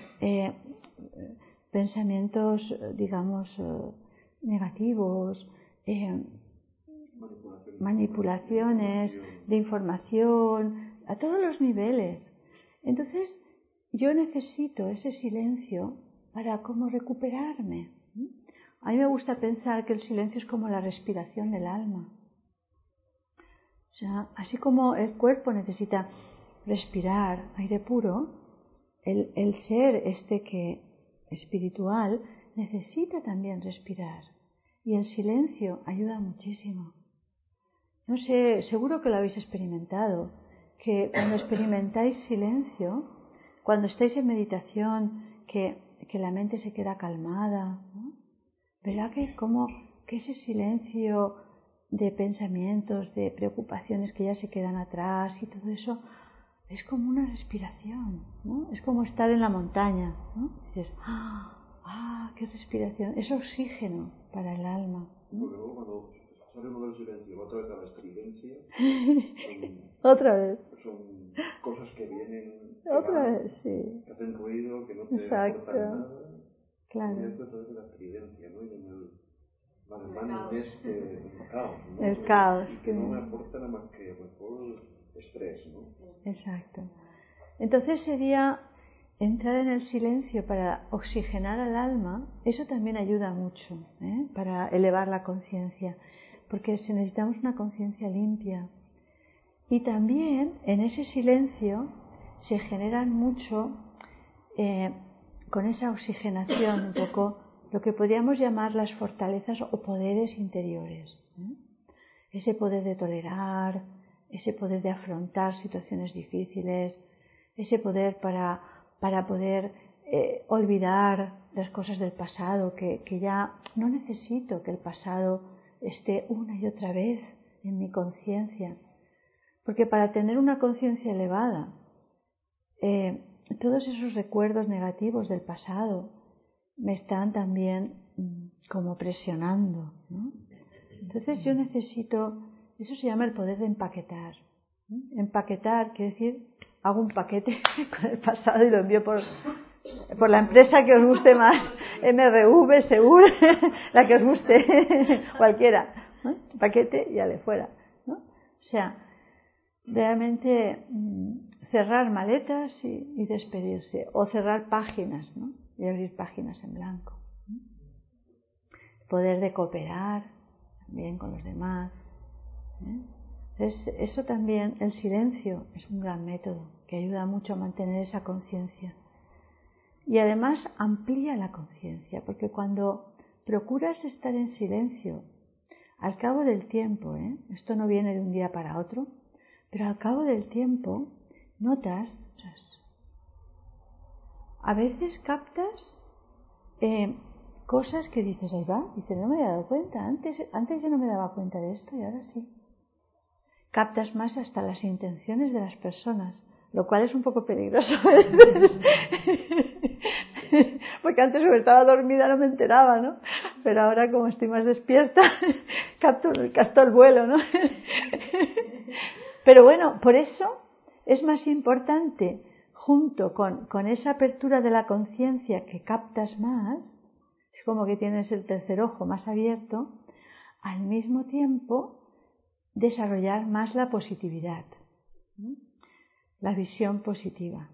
pensamientos, digamos, negativos, manipulaciones de información a todos los niveles. Entonces, yo necesito ese silencio para como recuperarme. A mí me gusta pensar que el silencio es como la respiración del alma. O sea, así como el cuerpo necesita respirar aire puro, el ser que espiritual necesita también respirar. Y el silencio ayuda muchísimo. No sé, seguro que lo habéis experimentado, que cuando experimentáis silencio, cuando estáis en meditación, que la mente se queda calmada, ¿no? ¿Verdad que ese silencio de pensamientos, de preocupaciones que ya se quedan atrás y todo eso, es como una respiración, ¿no? Es como estar en la montaña, ¿no? Dices, qué respiración, es oxígeno para el alma, ¿no? Porque luego cuando salimos del silencio, otra vez a la experiencia, otra vez. Son cosas que vienen, Otra vez, sí. que hacen ruido, que no te Exacto. aportan nada. Claro. Y esto es otra vez la experiencia, ¿no? Y en el el caos, ¿no? El caos, y que no me aporta nada más que mejor estrés, ¿no? Exacto. Entonces sería entrar en el silencio para oxigenar al alma. Eso también ayuda mucho, para elevar la conciencia, porque necesitamos una conciencia limpia. Y también en ese silencio se generan mucho, con esa oxigenación, un poco lo que podríamos llamar las fortalezas o poderes interiores. Ese poder de tolerar, ese poder de afrontar situaciones difíciles, ese poder para poder olvidar las cosas del pasado, que ya no necesito que el pasado esté una y otra vez en mi conciencia. Porque para tener una conciencia elevada, todos esos recuerdos negativos del pasado me están también como presionando, ¿no? Entonces yo necesito, eso se llama el poder de empaquetar. Empaquetar quiere decir, hago un paquete con el pasado y lo envío por la empresa que os guste más, MRV, Segur, la que os guste, cualquiera, ¿no? Paquete y ale fuera, ¿no? O sea, realmente cerrar maletas y despedirse, o cerrar páginas, ¿no? Y abrir páginas en blanco. Poder de cooperar también con los demás. Entonces, eso también, el silencio es un gran método que ayuda mucho a mantener esa conciencia. Y además amplía la conciencia, porque cuando procuras estar en silencio, al cabo del tiempo, esto no viene de un día para otro, pero al cabo del tiempo notas, a veces captas cosas que dices, ahí va, dices, no me había dado cuenta, antes yo no me daba cuenta de esto y ahora sí. Captas más hasta las intenciones de las personas, lo cual es un poco peligroso a veces. Porque antes como estaba dormida no me enteraba, ¿no? Pero ahora como estoy más despierta, capto el vuelo, ¿no? Pero bueno, por eso es más importante, junto con esa apertura de la conciencia que captas más, es como que tienes el tercer ojo más abierto, al mismo tiempo desarrollar más la positividad, la visión positiva.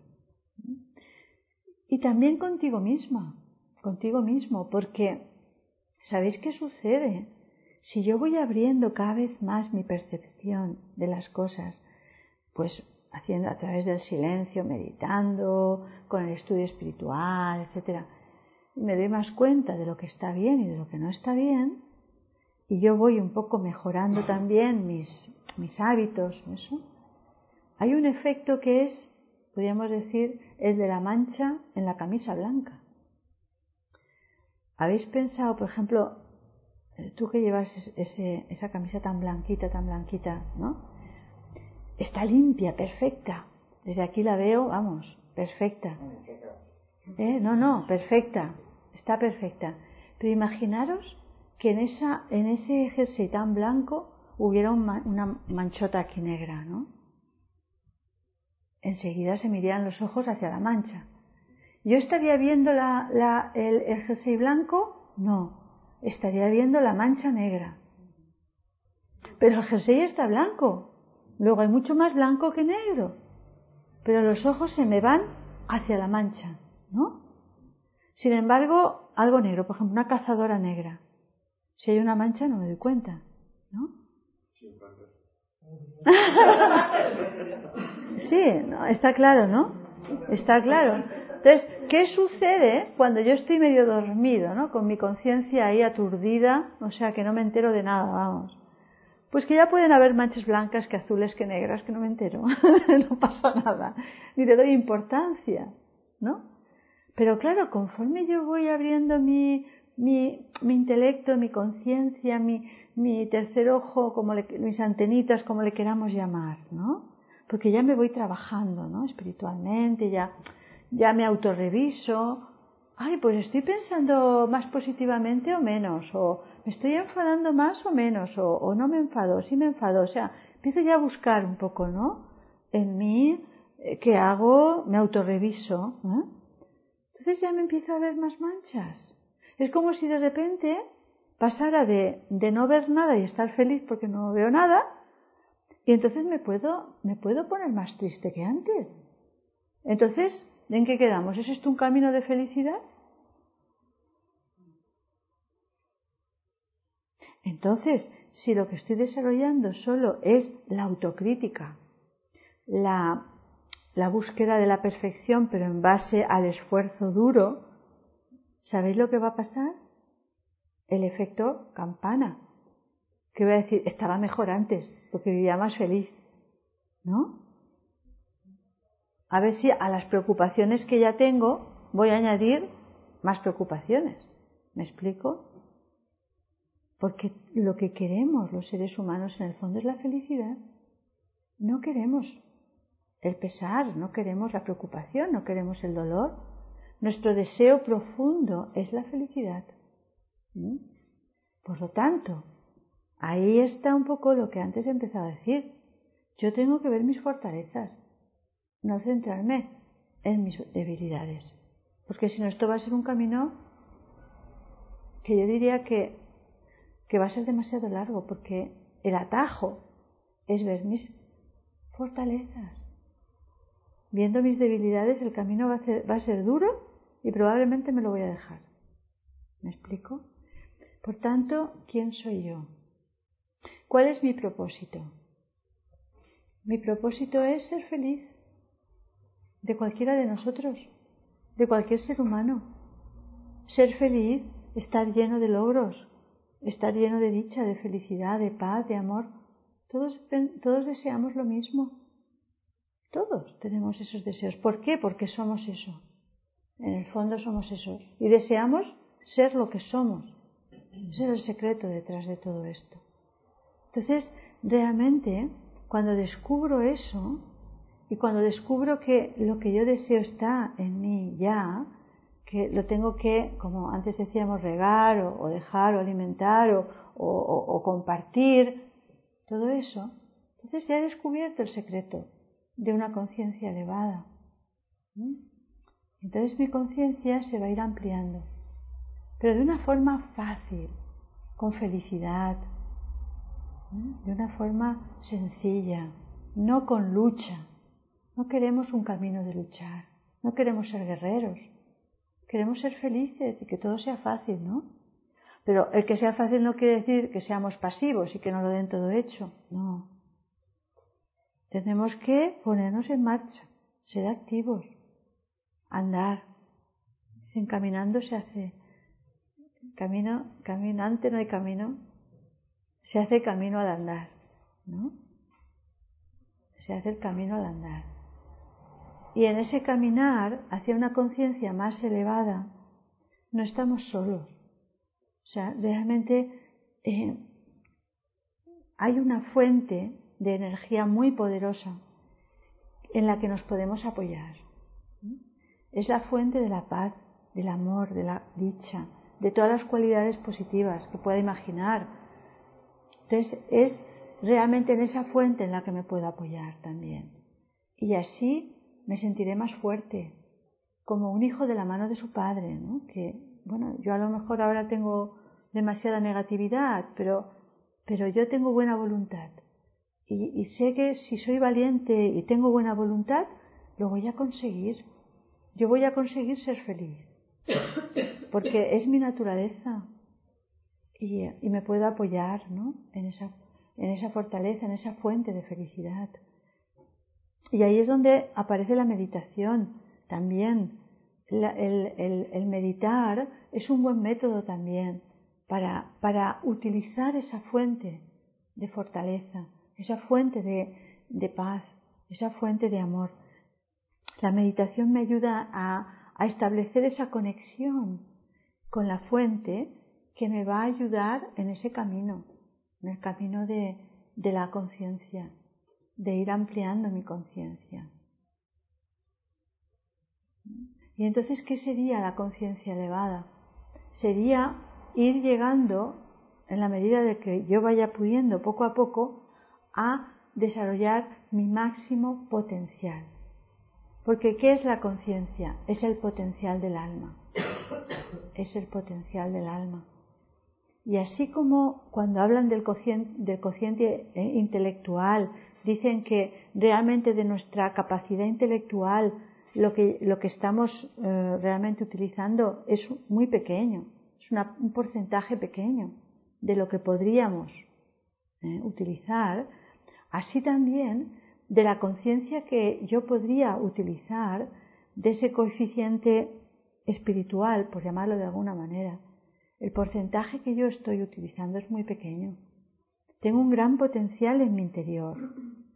Y también contigo mismo, porque ¿sabéis qué sucede? Si yo voy abriendo cada vez más mi percepción de las cosas, pues haciendo a través del silencio, meditando, con el estudio espiritual, etcétera, y me doy más cuenta de lo que está bien y de lo que no está bien, y yo voy un poco mejorando también mis hábitos, eso, hay un efecto que es, podríamos decir, el de la mancha en la camisa blanca. ¿Habéis pensado, por ejemplo, tú que llevas esa camisa tan blanquita, ¿no? Está limpia, perfecta. Desde aquí la veo, vamos, perfecta. No, perfecta. Está perfecta. Pero imaginaros que en ese jersey tan blanco hubiera una manchota aquí negra, ¿no? Enseguida se me irían los ojos hacia la mancha. ¿Yo estaría viendo el jersey blanco? No. Estaría viendo la mancha negra. Pero el jersey está blanco. Luego hay mucho más blanco que negro. Pero los ojos se me van hacia la mancha, ¿no? Sin embargo, algo negro, por ejemplo, una cazadora negra. Si hay una mancha no me doy cuenta, ¿no? Sí, no, está claro, ¿no? Está claro. Entonces, ¿qué sucede cuando yo estoy medio dormido, ¿no? Con mi conciencia ahí aturdida, o sea, que no me entero de nada, vamos. Pues que ya pueden haber manchas blancas, que azules, que negras, que no me entero. No pasa nada. Ni le doy importancia, ¿no? Pero claro, conforme yo voy abriendo mi intelecto, mi conciencia, mi tercer ojo, mis antenitas, como le queramos llamar, ¿no? Porque ya me voy trabajando, ¿no? Espiritualmente, ya me autorreviso. Ay, pues estoy pensando más positivamente o menos, o me estoy enfadando más o menos, o no me enfado, sí me enfado. O sea, empiezo ya a buscar un poco, ¿no? En mí, ¿qué hago? Me autorreviso, ¿eh? Entonces ya me empiezo a ver más manchas. Es como si de repente pasara de no ver nada y estar feliz porque no veo nada, y entonces me puedo poner más triste que antes. Entonces, ¿en qué quedamos? ¿Es esto un camino de felicidad? Entonces, si lo que estoy desarrollando solo es la autocrítica, la búsqueda de la perfección, pero en base al esfuerzo duro, ¿sabéis lo que va a pasar? El efecto campana. Que voy a decir, estaba mejor antes, porque vivía más feliz. ¿no? A ver si a las preocupaciones que ya tengo voy a añadir más preocupaciones. ¿Me explico? Porque lo que queremos los seres humanos en el fondo es la felicidad. No queremos el pesar, no queremos la preocupación, no queremos el dolor. Nuestro deseo profundo es la felicidad. Por lo tanto, ahí está un poco lo que antes he empezado a decir. Yo tengo que ver mis fortalezas, no centrarme en mis debilidades. Porque si no, esto va a ser un camino que yo diría que va a ser demasiado largo, porque el atajo es ver mis fortalezas. Viendo mis debilidades, el camino va a ser duro y probablemente me lo voy a dejar. ¿Me explico? Por tanto, ¿quién soy yo? ¿Cuál es mi propósito? Mi propósito es ser feliz, de cualquiera de nosotros, de cualquier ser humano. Ser feliz, estar lleno de logros, estar lleno de dicha, de felicidad, de paz, de amor. Todos deseamos lo mismo. Todos tenemos esos deseos. ¿Por qué? Porque somos eso. En el fondo somos esos. Y deseamos ser lo que somos. Ese es el secreto detrás de todo esto. Entonces, realmente, cuando descubro eso, y cuando descubro que lo que yo deseo está en mí ya, que lo tengo que, como antes decíamos, regar o dejar o alimentar o compartir, todo eso, entonces ya he descubierto el secreto de una conciencia elevada. Entonces mi conciencia se va a ir ampliando, pero de una forma fácil, con felicidad, de una forma sencilla, no con lucha. No queremos un camino de luchar, no queremos ser guerreros, queremos ser felices y que todo sea fácil, ¿no? Pero el que sea fácil no quiere decir que seamos pasivos y que nos lo den todo hecho, no. Tenemos que ponernos en marcha, ser activos, andar. Dicen, caminando se hace camino, caminante no hay camino, se hace camino al andar, ¿no? Se hace el camino al andar. Y en ese caminar hacia una conciencia más elevada, no estamos solos. O sea, realmente hay una fuente de energía muy poderosa en la que nos podemos apoyar. Es la fuente de la paz, del amor, de la dicha, de todas las cualidades positivas que pueda imaginar. Entonces, es realmente en esa fuente en la que me puedo apoyar también. Y así me sentiré más fuerte, como un hijo de la mano de su padre, ¿no? Que, bueno, yo a lo mejor ahora tengo demasiada negatividad, pero yo tengo buena voluntad. Y sé que si soy valiente y tengo buena voluntad, lo voy a conseguir. Yo voy a conseguir ser feliz, porque es mi naturaleza. Y me puedo apoyar, ¿no? en esa fortaleza, en esa fuente de felicidad. Y ahí es donde aparece la meditación también. El meditar es un buen método también para utilizar esa fuente de fortaleza, esa fuente de paz, esa fuente de amor. La meditación me ayuda a establecer esa conexión con la fuente que me va a ayudar en ese camino, en el camino de la conciencia, de ir ampliando mi conciencia. Y entonces, ¿qué sería la conciencia elevada? Sería ir llegando, en la medida de que yo vaya pudiendo poco a poco, a desarrollar mi máximo potencial. Porque ¿qué es la conciencia? Es el potencial del alma. Es el potencial del alma. Y así como cuando hablan del cociente intelectual, dicen que realmente de nuestra capacidad intelectual lo que estamos realmente utilizando es muy pequeño, es un porcentaje pequeño de lo que podríamos utilizar. Así también de la conciencia que yo podría utilizar, de ese coeficiente espiritual, por llamarlo de alguna manera, el porcentaje que yo estoy utilizando es muy pequeño. Tengo un gran potencial en mi interior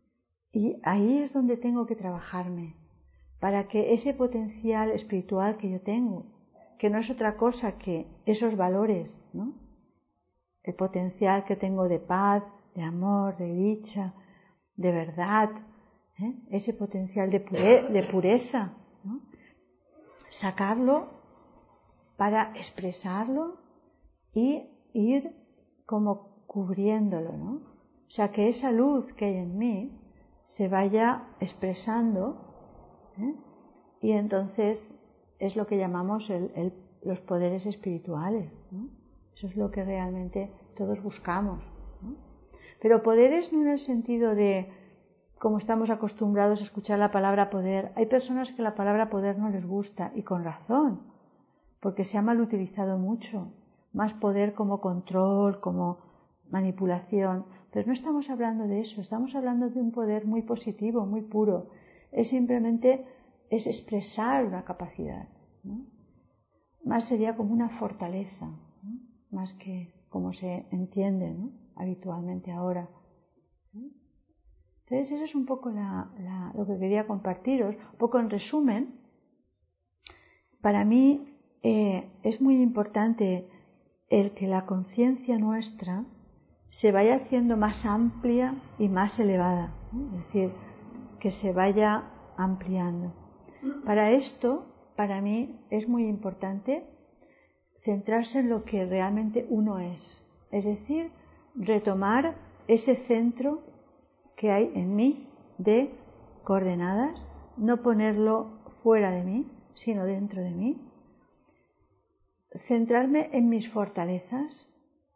Y ahí es donde tengo que trabajarme, para que ese potencial espiritual que yo tengo, que no es otra cosa que esos valores, ¿no? El potencial que tengo de paz, de amor, de dicha, de verdad, ese potencial de pureza, ¿no? Sacarlo para expresarlo y ir como cubriéndolo, ¿no? O sea, que esa luz que hay en mí se vaya expresando, y entonces es lo que llamamos los poderes espirituales, ¿no? Eso es lo que realmente todos buscamos, ¿no? Pero poderes no en el sentido de, como estamos acostumbrados a escuchar la palabra poder. Hay personas que la palabra poder no les gusta, y con razón, porque se ha mal utilizado mucho. Más poder como control, como manipulación. Pero no estamos hablando de eso, estamos hablando de un poder muy positivo, muy puro. Es simplemente expresar una capacidad, ¿no? Más sería como una fortaleza, ¿no? Más que como se entiende, ¿no? Habitualmente ahora, ¿no? Entonces eso es un poco lo que quería compartiros. Un poco en resumen, para mí es muy importante el que la conciencia nuestra se vaya haciendo más amplia y más elevada, ¿no? Es decir, que se vaya ampliando. Para esto, para mí, es muy importante centrarse en lo que realmente uno es decir, retomar ese centro que hay en mí de coordenadas, no ponerlo fuera de mí, sino dentro de mí, centrarme en mis fortalezas,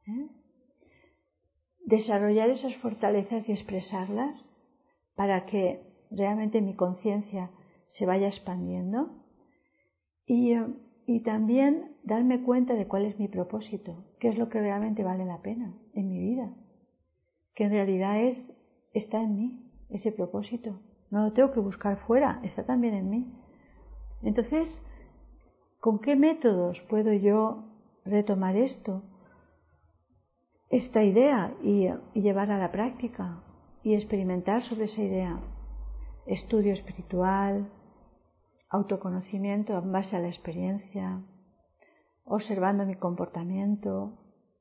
desarrollar esas fortalezas y expresarlas para que realmente mi conciencia se vaya expandiendo, y también darme cuenta de cuál es mi propósito, qué es lo que realmente vale la pena en mi vida, que en realidad está en mí, ese propósito. No lo tengo que buscar fuera, está también en mí. Entonces, ¿con qué métodos puedo yo retomar esta idea y llevarla a la práctica y experimentar sobre esa idea? Estudio espiritual, autoconocimiento en base a la experiencia, observando mi comportamiento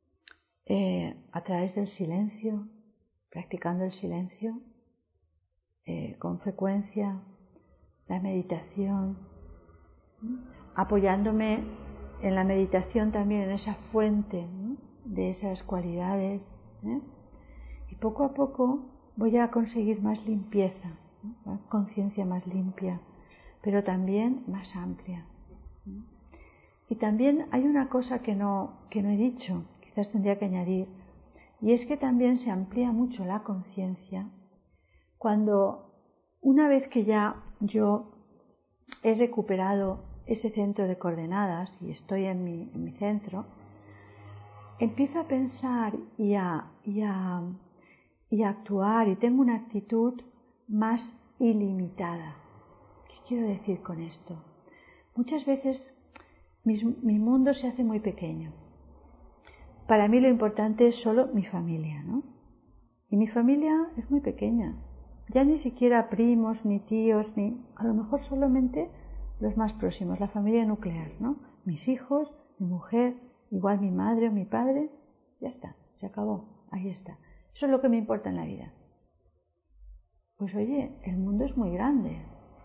a través del silencio, practicando el silencio con frecuencia, la meditación, apoyándome en la meditación también en esa fuente, ¿no?, de esas cualidades, y poco a poco voy a conseguir más limpieza, ¿no?, más conciencia más limpia, pero también más amplia. Y también hay una cosa que no he dicho, quizás tendría que añadir, y es que también se amplía mucho la conciencia cuando, una vez que ya yo he recuperado ese centro de coordenadas y estoy en mi centro, empiezo a pensar y a actuar, y tengo una actitud más ilimitada. ¿Qué quiero decir con esto? Muchas veces mi mundo se hace muy pequeño. Para mí lo importante es solo mi familia, ¿no? Y mi familia es muy pequeña. Ya ni siquiera primos, ni tíos, ni a lo mejor solamente los más próximos, la familia nuclear, ¿no? Mis hijos, mi mujer, igual mi madre o mi padre, ya está, se acabó, ahí está. Eso es lo que me importa en la vida. Pues oye, el mundo es muy grande.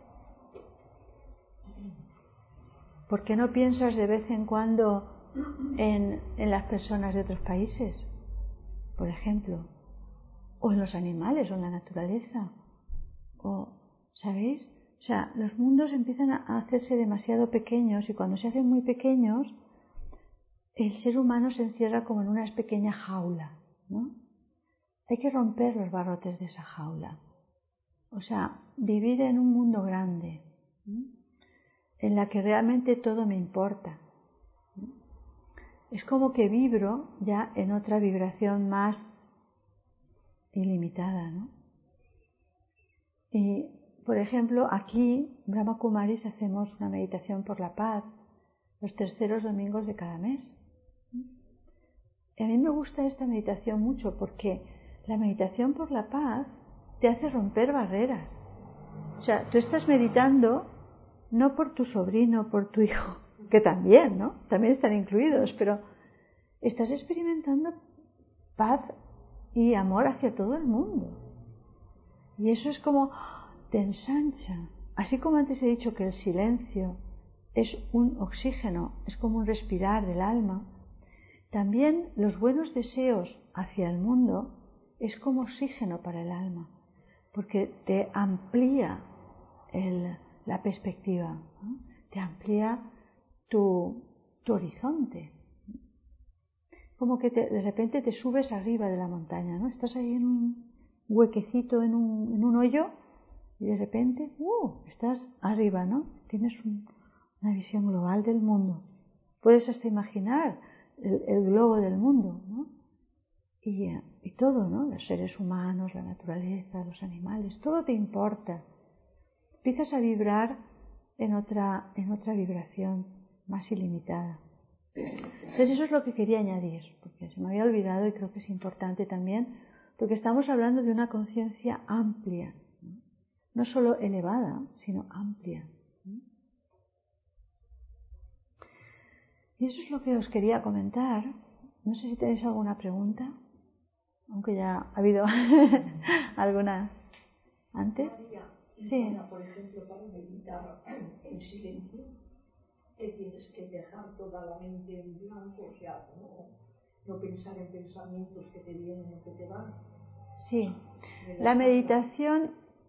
¿Por qué no piensas de vez en cuando en las personas de otros países, por ejemplo? O en los animales, o en la naturaleza, ¿sabéis? O sea, los mundos empiezan a hacerse demasiado pequeños, y cuando se hacen muy pequeños, el ser humano se encierra como en una pequeña jaula, ¿no? Hay que romper los barrotes de esa jaula. O sea, vivir en un mundo grande, ¿no?, en la que realmente todo me importa, ¿no? Es como que vibro ya en otra vibración más ilimitada, ¿no? Y, por ejemplo, aquí, en Brahma Kumaris, hacemos una meditación por la paz los terceros domingos de cada mes. Y a mí me gusta esta meditación mucho, porque la meditación por la paz te hace romper barreras. O sea, tú estás meditando no por tu sobrino, por tu hijo, que también, ¿no? También están incluidos, pero estás experimentando paz y amor hacia todo el mundo. Y eso es como te ensancha. Así como antes he dicho que el silencio es un oxígeno, es como un respirar del alma, también los buenos deseos hacia el mundo es como oxígeno para el alma, porque te amplía la perspectiva, ¿no? Te amplía tu horizonte. Como que de repente te subes arriba de la montaña, ¿no? Estás ahí en un huequecito, en un hoyo, y de repente, estás arriba, ¿no? Tienes una visión global del mundo. Puedes hasta imaginar el globo del mundo, ¿no? Y todo, ¿no? Los seres humanos, la naturaleza, los animales, todo te importa. Empiezas a vibrar en otra vibración más ilimitada. Entonces eso es lo que quería añadir, porque se me había olvidado y creo que es importante también, porque estamos hablando de una conciencia amplia, no solo elevada, sino amplia. Y eso es lo que os quería comentar. No sé si tenéis alguna pregunta, aunque ya ha habido alguna antes. María, Sí. por ejemplo, para meditar en silencio, que tienes que dejar toda la mente en blanco, o sea, no pensar en pensamientos que te vienen o que te van. Sí, la meditación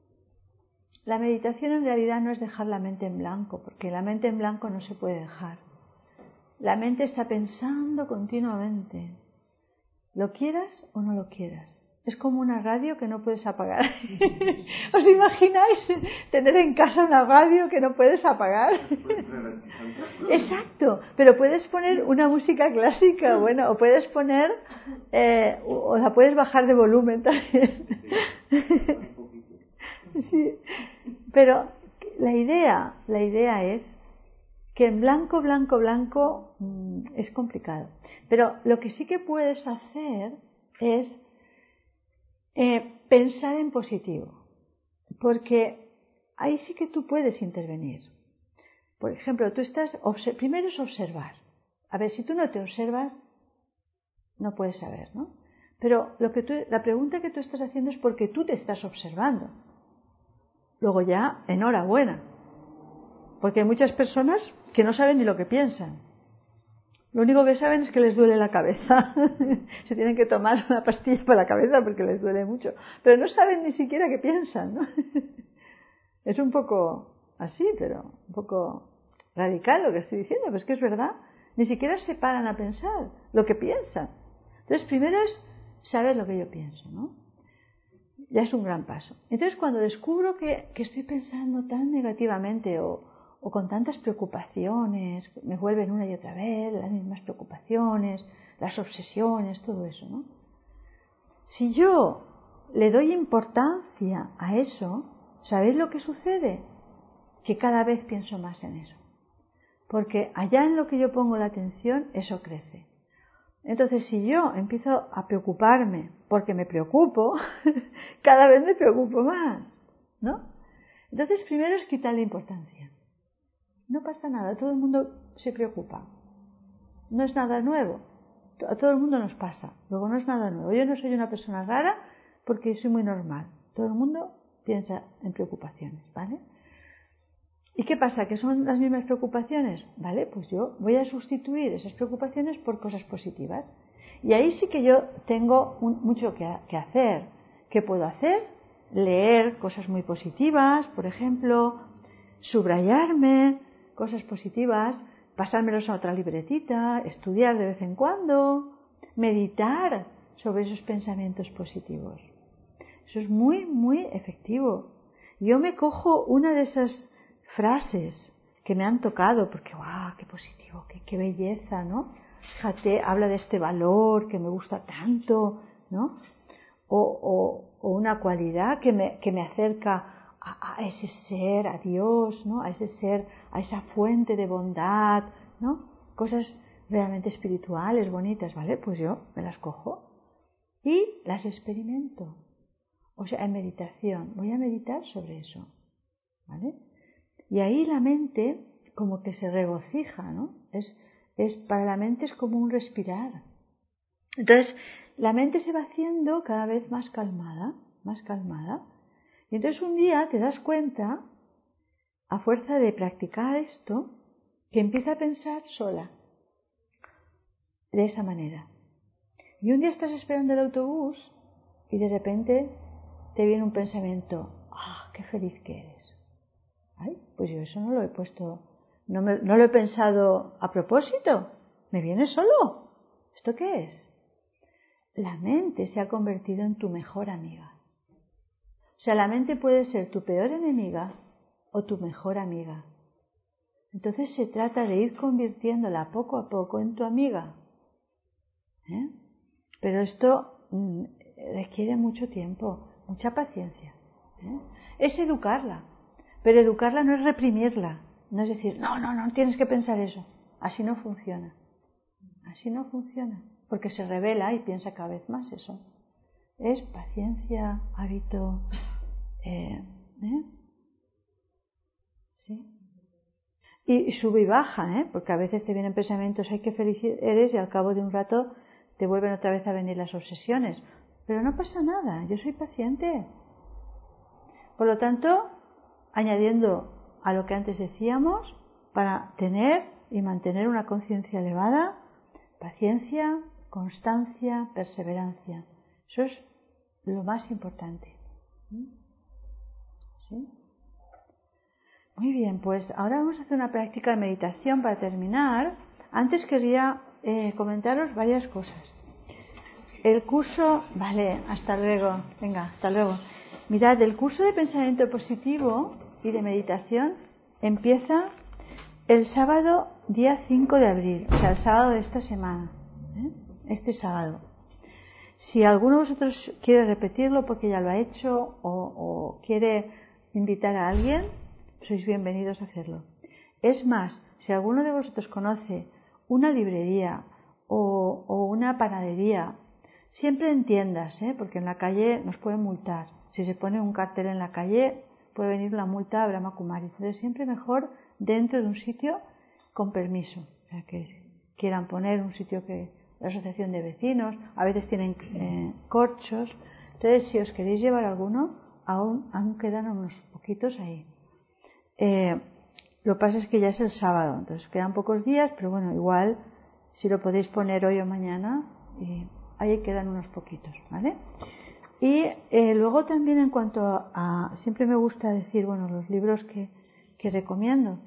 en realidad no es dejar la mente en blanco, porque la mente en blanco no se puede dejar. La mente está pensando continuamente, lo quieras o no lo quieras. Es como una radio que no puedes apagar. ¿Os imagináis tener en casa una radio que no puedes apagar? Exacto, pero puedes poner una música clásica, bueno, o puedes poner, o la puedes bajar de volumen también. Sí, pero la idea es que en blanco es complicado. Pero lo que sí que puedes hacer es pensar en positivo, porque ahí sí que tú puedes intervenir. Por ejemplo, primero es observar. A ver, si tú no te observas, no puedes saber, ¿no? Pero la pregunta que tú estás haciendo es porque tú te estás observando. Luego ya, enhorabuena, porque hay muchas personas que no saben ni lo que piensan. Lo único que saben es que les duele la cabeza. Se tienen que tomar una pastilla para la cabeza porque les duele mucho. Pero no saben ni siquiera qué piensan, ¿no? Es un poco así, pero un poco radical lo que estoy diciendo, pero es que es verdad. Ni siquiera se paran a pensar lo que piensan. Entonces, primero es saber lo que yo pienso, ¿no? Ya es un gran paso. Entonces, cuando descubro que estoy pensando tan negativamente o con tantas preocupaciones, me vuelven una y otra vez las mismas preocupaciones, las obsesiones, todo eso, ¿no? Si yo le doy importancia a eso, ¿sabéis lo que sucede? Que cada vez pienso más en eso. Porque allá en lo que yo pongo la atención, eso crece. Entonces, si yo empiezo a preocuparme porque me preocupo, cada vez me preocupo más, ¿no? Entonces, primero es quitarle importancia. No pasa nada, todo el mundo se preocupa. No es nada nuevo. A todo el mundo nos pasa. Luego no es nada nuevo. Yo no soy una persona rara porque soy muy normal. Todo el mundo piensa en preocupaciones, ¿vale? ¿Y qué pasa? ¿Que son las mismas preocupaciones? Vale, pues yo voy a sustituir esas preocupaciones por cosas positivas. Y ahí sí que yo tengo mucho que hacer. ¿Qué puedo hacer? Leer cosas muy positivas, por ejemplo, subrayarme cosas positivas, pasármelos a otra libretita, estudiar de vez en cuando, meditar sobre esos pensamientos positivos. Eso es muy, muy efectivo. Yo me cojo una de esas frases que me han tocado, porque ¡guau! ¡Qué positivo! ¡Qué belleza! ¿No? Fíjate, habla de este valor que me gusta tanto, ¿no? O una cualidad que me acerca a ese ser, a Dios, ¿no? A ese ser, a esa fuente de bondad, ¿no? Cosas realmente espirituales, bonitas, ¿vale? Pues yo me las cojo y las experimento. o sea, en meditación. Voy a meditar sobre eso, ¿vale? Y ahí la mente como que se regocija, ¿no? Para la mente es como un respirar. Entonces, la mente se va haciendo cada vez más calmada, más calmada. Y entonces un día te das cuenta, a fuerza de practicar esto, que empieza a pensar sola, de esa manera. Y un día estás esperando el autobús y de repente te viene un pensamiento, ¡ah, qué feliz que eres! Ay, pues yo eso no lo he puesto, no lo he pensado a propósito, me viene solo. ¿Esto qué es? La mente se ha convertido en tu mejor amiga. O sea, la mente puede ser tu peor enemiga o tu mejor amiga. Entonces se trata de ir convirtiéndola poco a poco en tu amiga. Pero esto requiere mucho tiempo, mucha paciencia. Es educarla, pero educarla no es reprimirla, no es decir, no tienes que pensar eso. Así no funciona, porque se revela y piensa cada vez más eso. Es paciencia, hábito, ¿sí? Y sube y baja, porque a veces te vienen pensamientos, ay, qué feliz eres, y al cabo de un rato te vuelven otra vez a venir las obsesiones. Pero no pasa nada, yo soy paciente. Por lo tanto, añadiendo a lo que antes decíamos, para tener y mantener una conciencia elevada, paciencia, constancia, perseverancia. Eso es lo más importante. ¿Sí? Muy bien, pues ahora vamos a hacer una práctica de meditación para terminar. Antes quería comentaros varias cosas. El curso, vale, hasta luego, venga, hasta luego. Mirad, el curso de pensamiento positivo y de meditación empieza el sábado día 5 de abril, o sea, el sábado de esta semana, este sábado. Si alguno de vosotros quiere repetirlo porque ya lo ha hecho o quiere invitar a alguien, sois bienvenidos a hacerlo. Es más, si alguno de vosotros conoce una librería o una panadería, siempre en tiendas, porque en la calle nos pueden multar. Si se pone un cartel en la calle, puede venir la multa a Brahma Kumaris. Entonces, siempre mejor dentro de un sitio con permiso. O sea, que quieran poner un sitio que la asociación de vecinos, a veces tienen corchos. Entonces, si os queréis llevar alguno, aún quedan unos poquitos ahí. Lo que pasa es que ya es el sábado, entonces quedan pocos días, pero bueno, igual si lo podéis poner hoy o mañana, ahí quedan unos poquitos, ¿vale? Y luego también en cuanto a, siempre me gusta decir, bueno, los libros que recomiendo.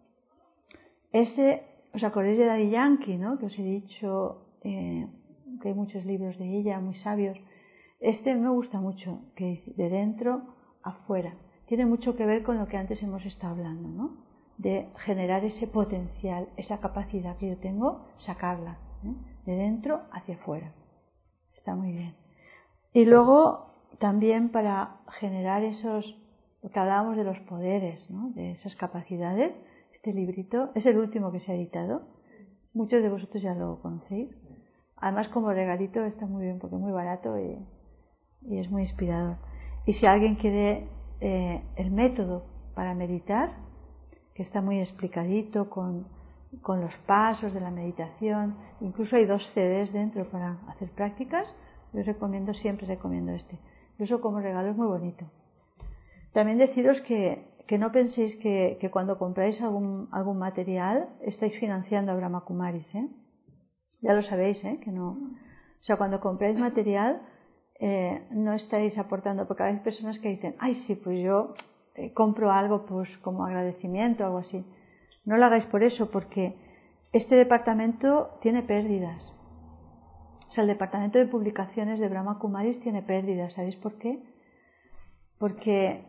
¿Os acordáis de Daddy Yankee, no? Que os he dicho que hay muchos libros de ella, muy sabios. Me gusta mucho, que de dentro a fuera. Tiene mucho que ver con lo que antes hemos estado hablando, ¿no? De generar ese potencial, esa capacidad que yo tengo, sacarla, de dentro hacia afuera. Está muy bien. Y luego también para generar lo que hablábamos de los poderes, ¿no? De esas capacidades, este librito es el último que se ha editado. Muchos de vosotros ya lo conocéis. Además, como regalito está muy bien porque es muy barato y es muy inspirador. Y si alguien quiere el método para meditar, que está muy explicadito con los pasos de la meditación, incluso hay 2 CDs dentro para hacer prácticas, yo siempre recomiendo este. Incluso como regalo es muy bonito. También deciros que no penséis que cuando compráis algún material estáis financiando a Brahma Kumaris, Ya lo sabéis, que no. O sea, cuando compráis material no estáis aportando, porque hay personas que dicen, ay sí, pues yo compro algo pues como agradecimiento o algo así. No lo hagáis por eso, porque este departamento tiene pérdidas. O sea, el departamento de publicaciones de Brahma Kumaris tiene pérdidas. ¿Sabéis por qué? Porque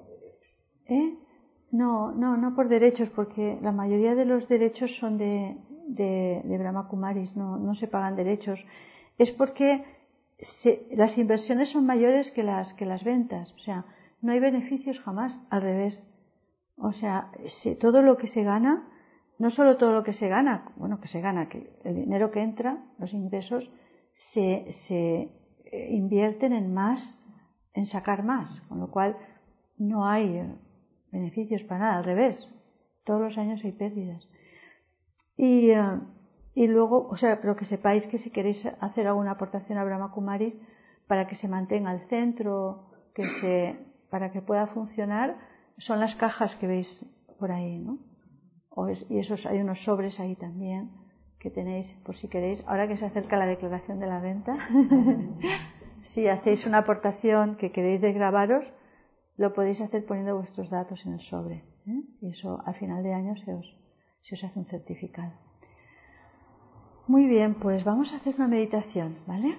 no por derechos, porque la mayoría de los derechos son de Brahma Kumaris, no se pagan derechos. Es porque las inversiones son mayores que las ventas. O sea, no hay beneficios jamás, al revés. O sea, todo lo que se gana, no solo todo lo que se gana, que el dinero que entra, los ingresos, se invierten en más en sacar más, con lo cual no hay beneficios para nada, al revés, todos los años hay pérdidas. Y luego, pero que sepáis que si queréis hacer alguna aportación a Brahma Kumaris para que se mantenga el centro, para que pueda funcionar, son las cajas que veis por ahí, ¿no? Y hay unos sobres ahí también que tenéis por si queréis. Ahora que se acerca la declaración de la renta, si hacéis una aportación que queréis desgravaros, lo podéis hacer poniendo vuestros datos en el sobre, ¿eh? Y eso al final de año se os hace un certificado. Muy bien, pues vamos a hacer una meditación, ¿vale?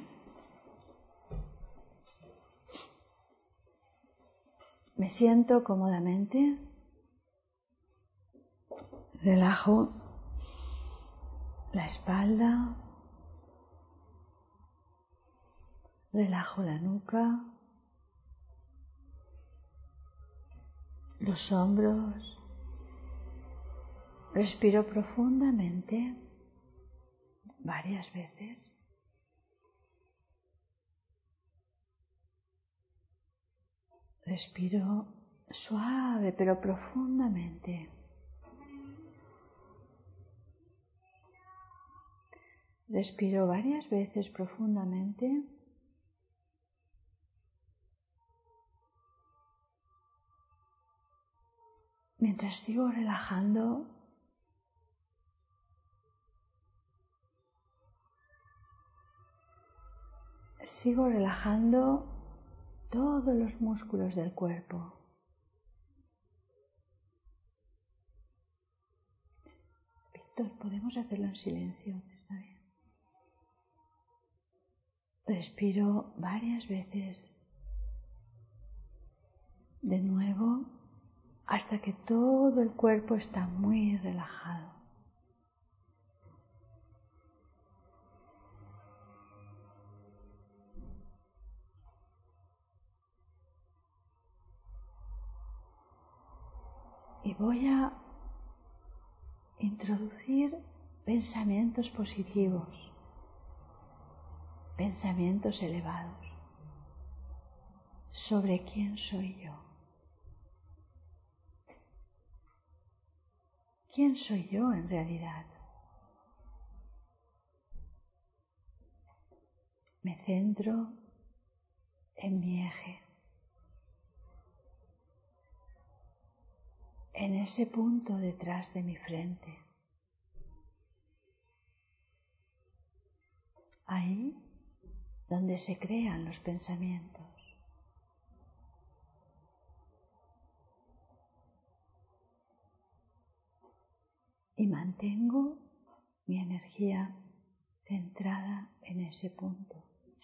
Me siento cómodamente, relajo la espalda, relajo la nuca, los hombros, respiro profundamente varias veces. Respiro suave pero profundamente. Respiro varias veces profundamente. Mientras sigo relajando todos los músculos del cuerpo. Víctor, podemos hacerlo en silencio, ¿está bien? Respiro varias veces de nuevo hasta que todo el cuerpo está muy relajado. Y voy a introducir pensamientos positivos, pensamientos elevados sobre quién soy yo. ¿Quién soy yo en realidad? Me centro en mi eje, en ese punto detrás de mi frente. Ahí donde se crean los pensamientos. Y mantengo mi energía centrada en ese punto.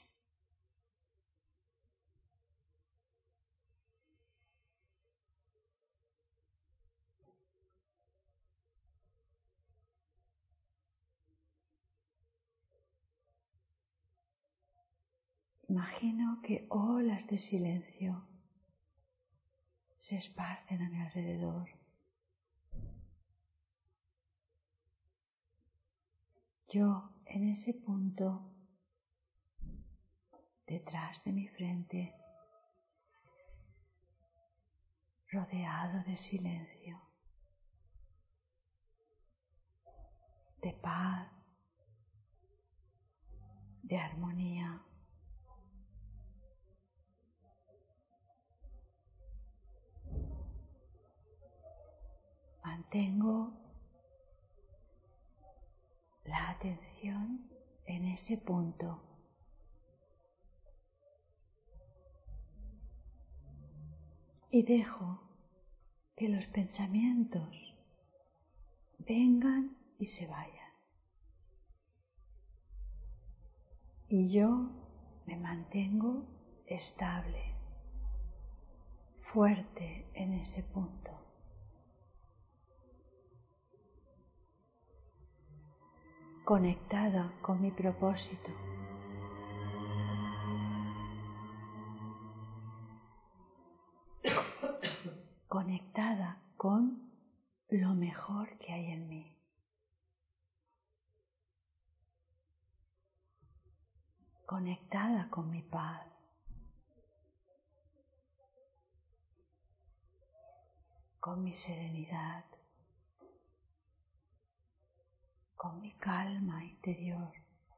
Imagino que olas de silencio se esparcen a mi alrededor. Yo en ese punto, detrás de mi frente, rodeado de silencio, de paz, de armonía. Mantengo la atención en ese punto. Y dejo que los pensamientos vengan y se vayan. Y yo me mantengo estable, fuerte en ese punto. Conectada con mi propósito. Conectada con lo mejor que hay en mí. Conectada con mi paz. con mi serenidad, con mi calma interior.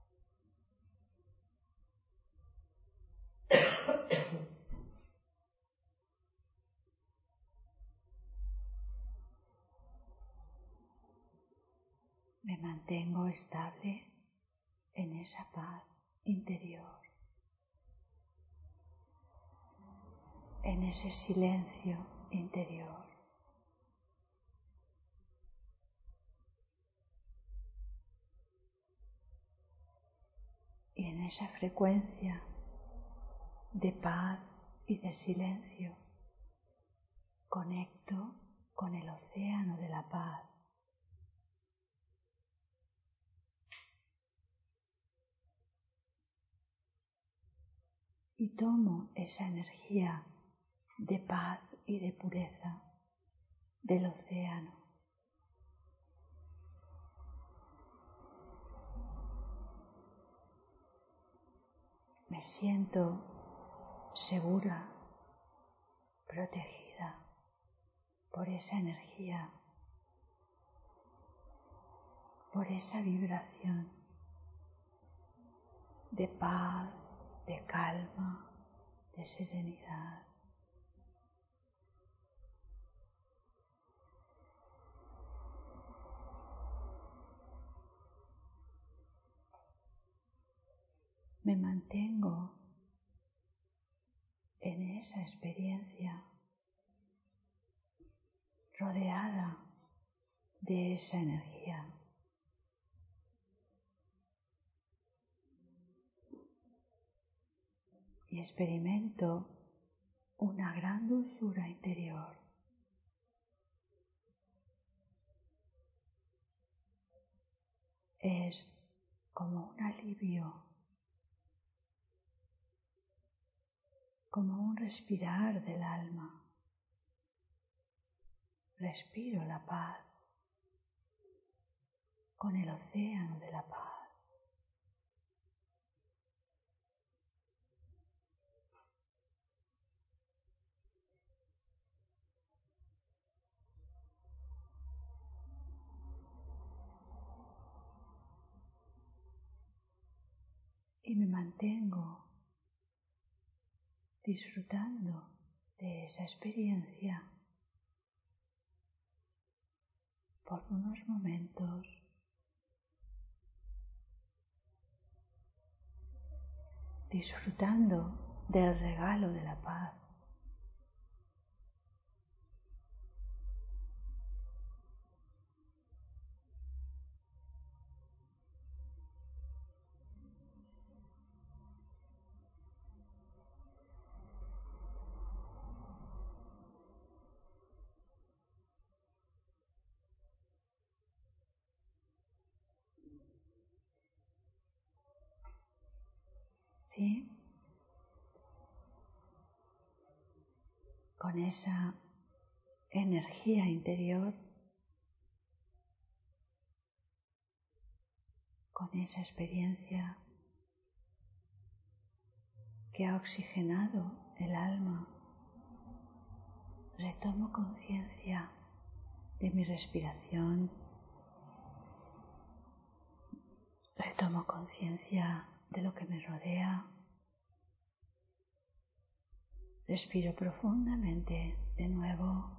Me mantengo estable en esa paz interior, en ese silencio interior. Y en esa frecuencia de paz y de silencio conecto con el océano de la paz. Y tomo esa energía de paz y de pureza del océano. Me siento segura, protegida por esa energía, por esa vibración de paz, de calma, de serenidad. Me mantengo en esa experiencia, rodeada de esa energía. Y experimento una gran dulzura interior. Es como un alivio, como un respirar del alma. Respiro la paz con el océano de la paz. Y me mantengo disfrutando de esa experiencia por unos momentos, disfrutando del regalo de la paz. ¿Sí? Con esa energía interior, con esa experiencia que ha oxigenado el alma, retomo conciencia de mi respiración, retomo conciencia de lo que me rodea, respiro profundamente de nuevo,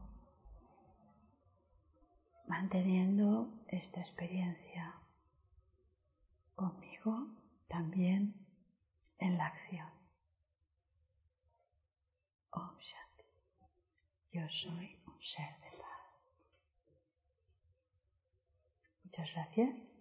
manteniendo esta experiencia conmigo también en la acción. Om Shanti. Yo soy un ser de paz. Muchas gracias.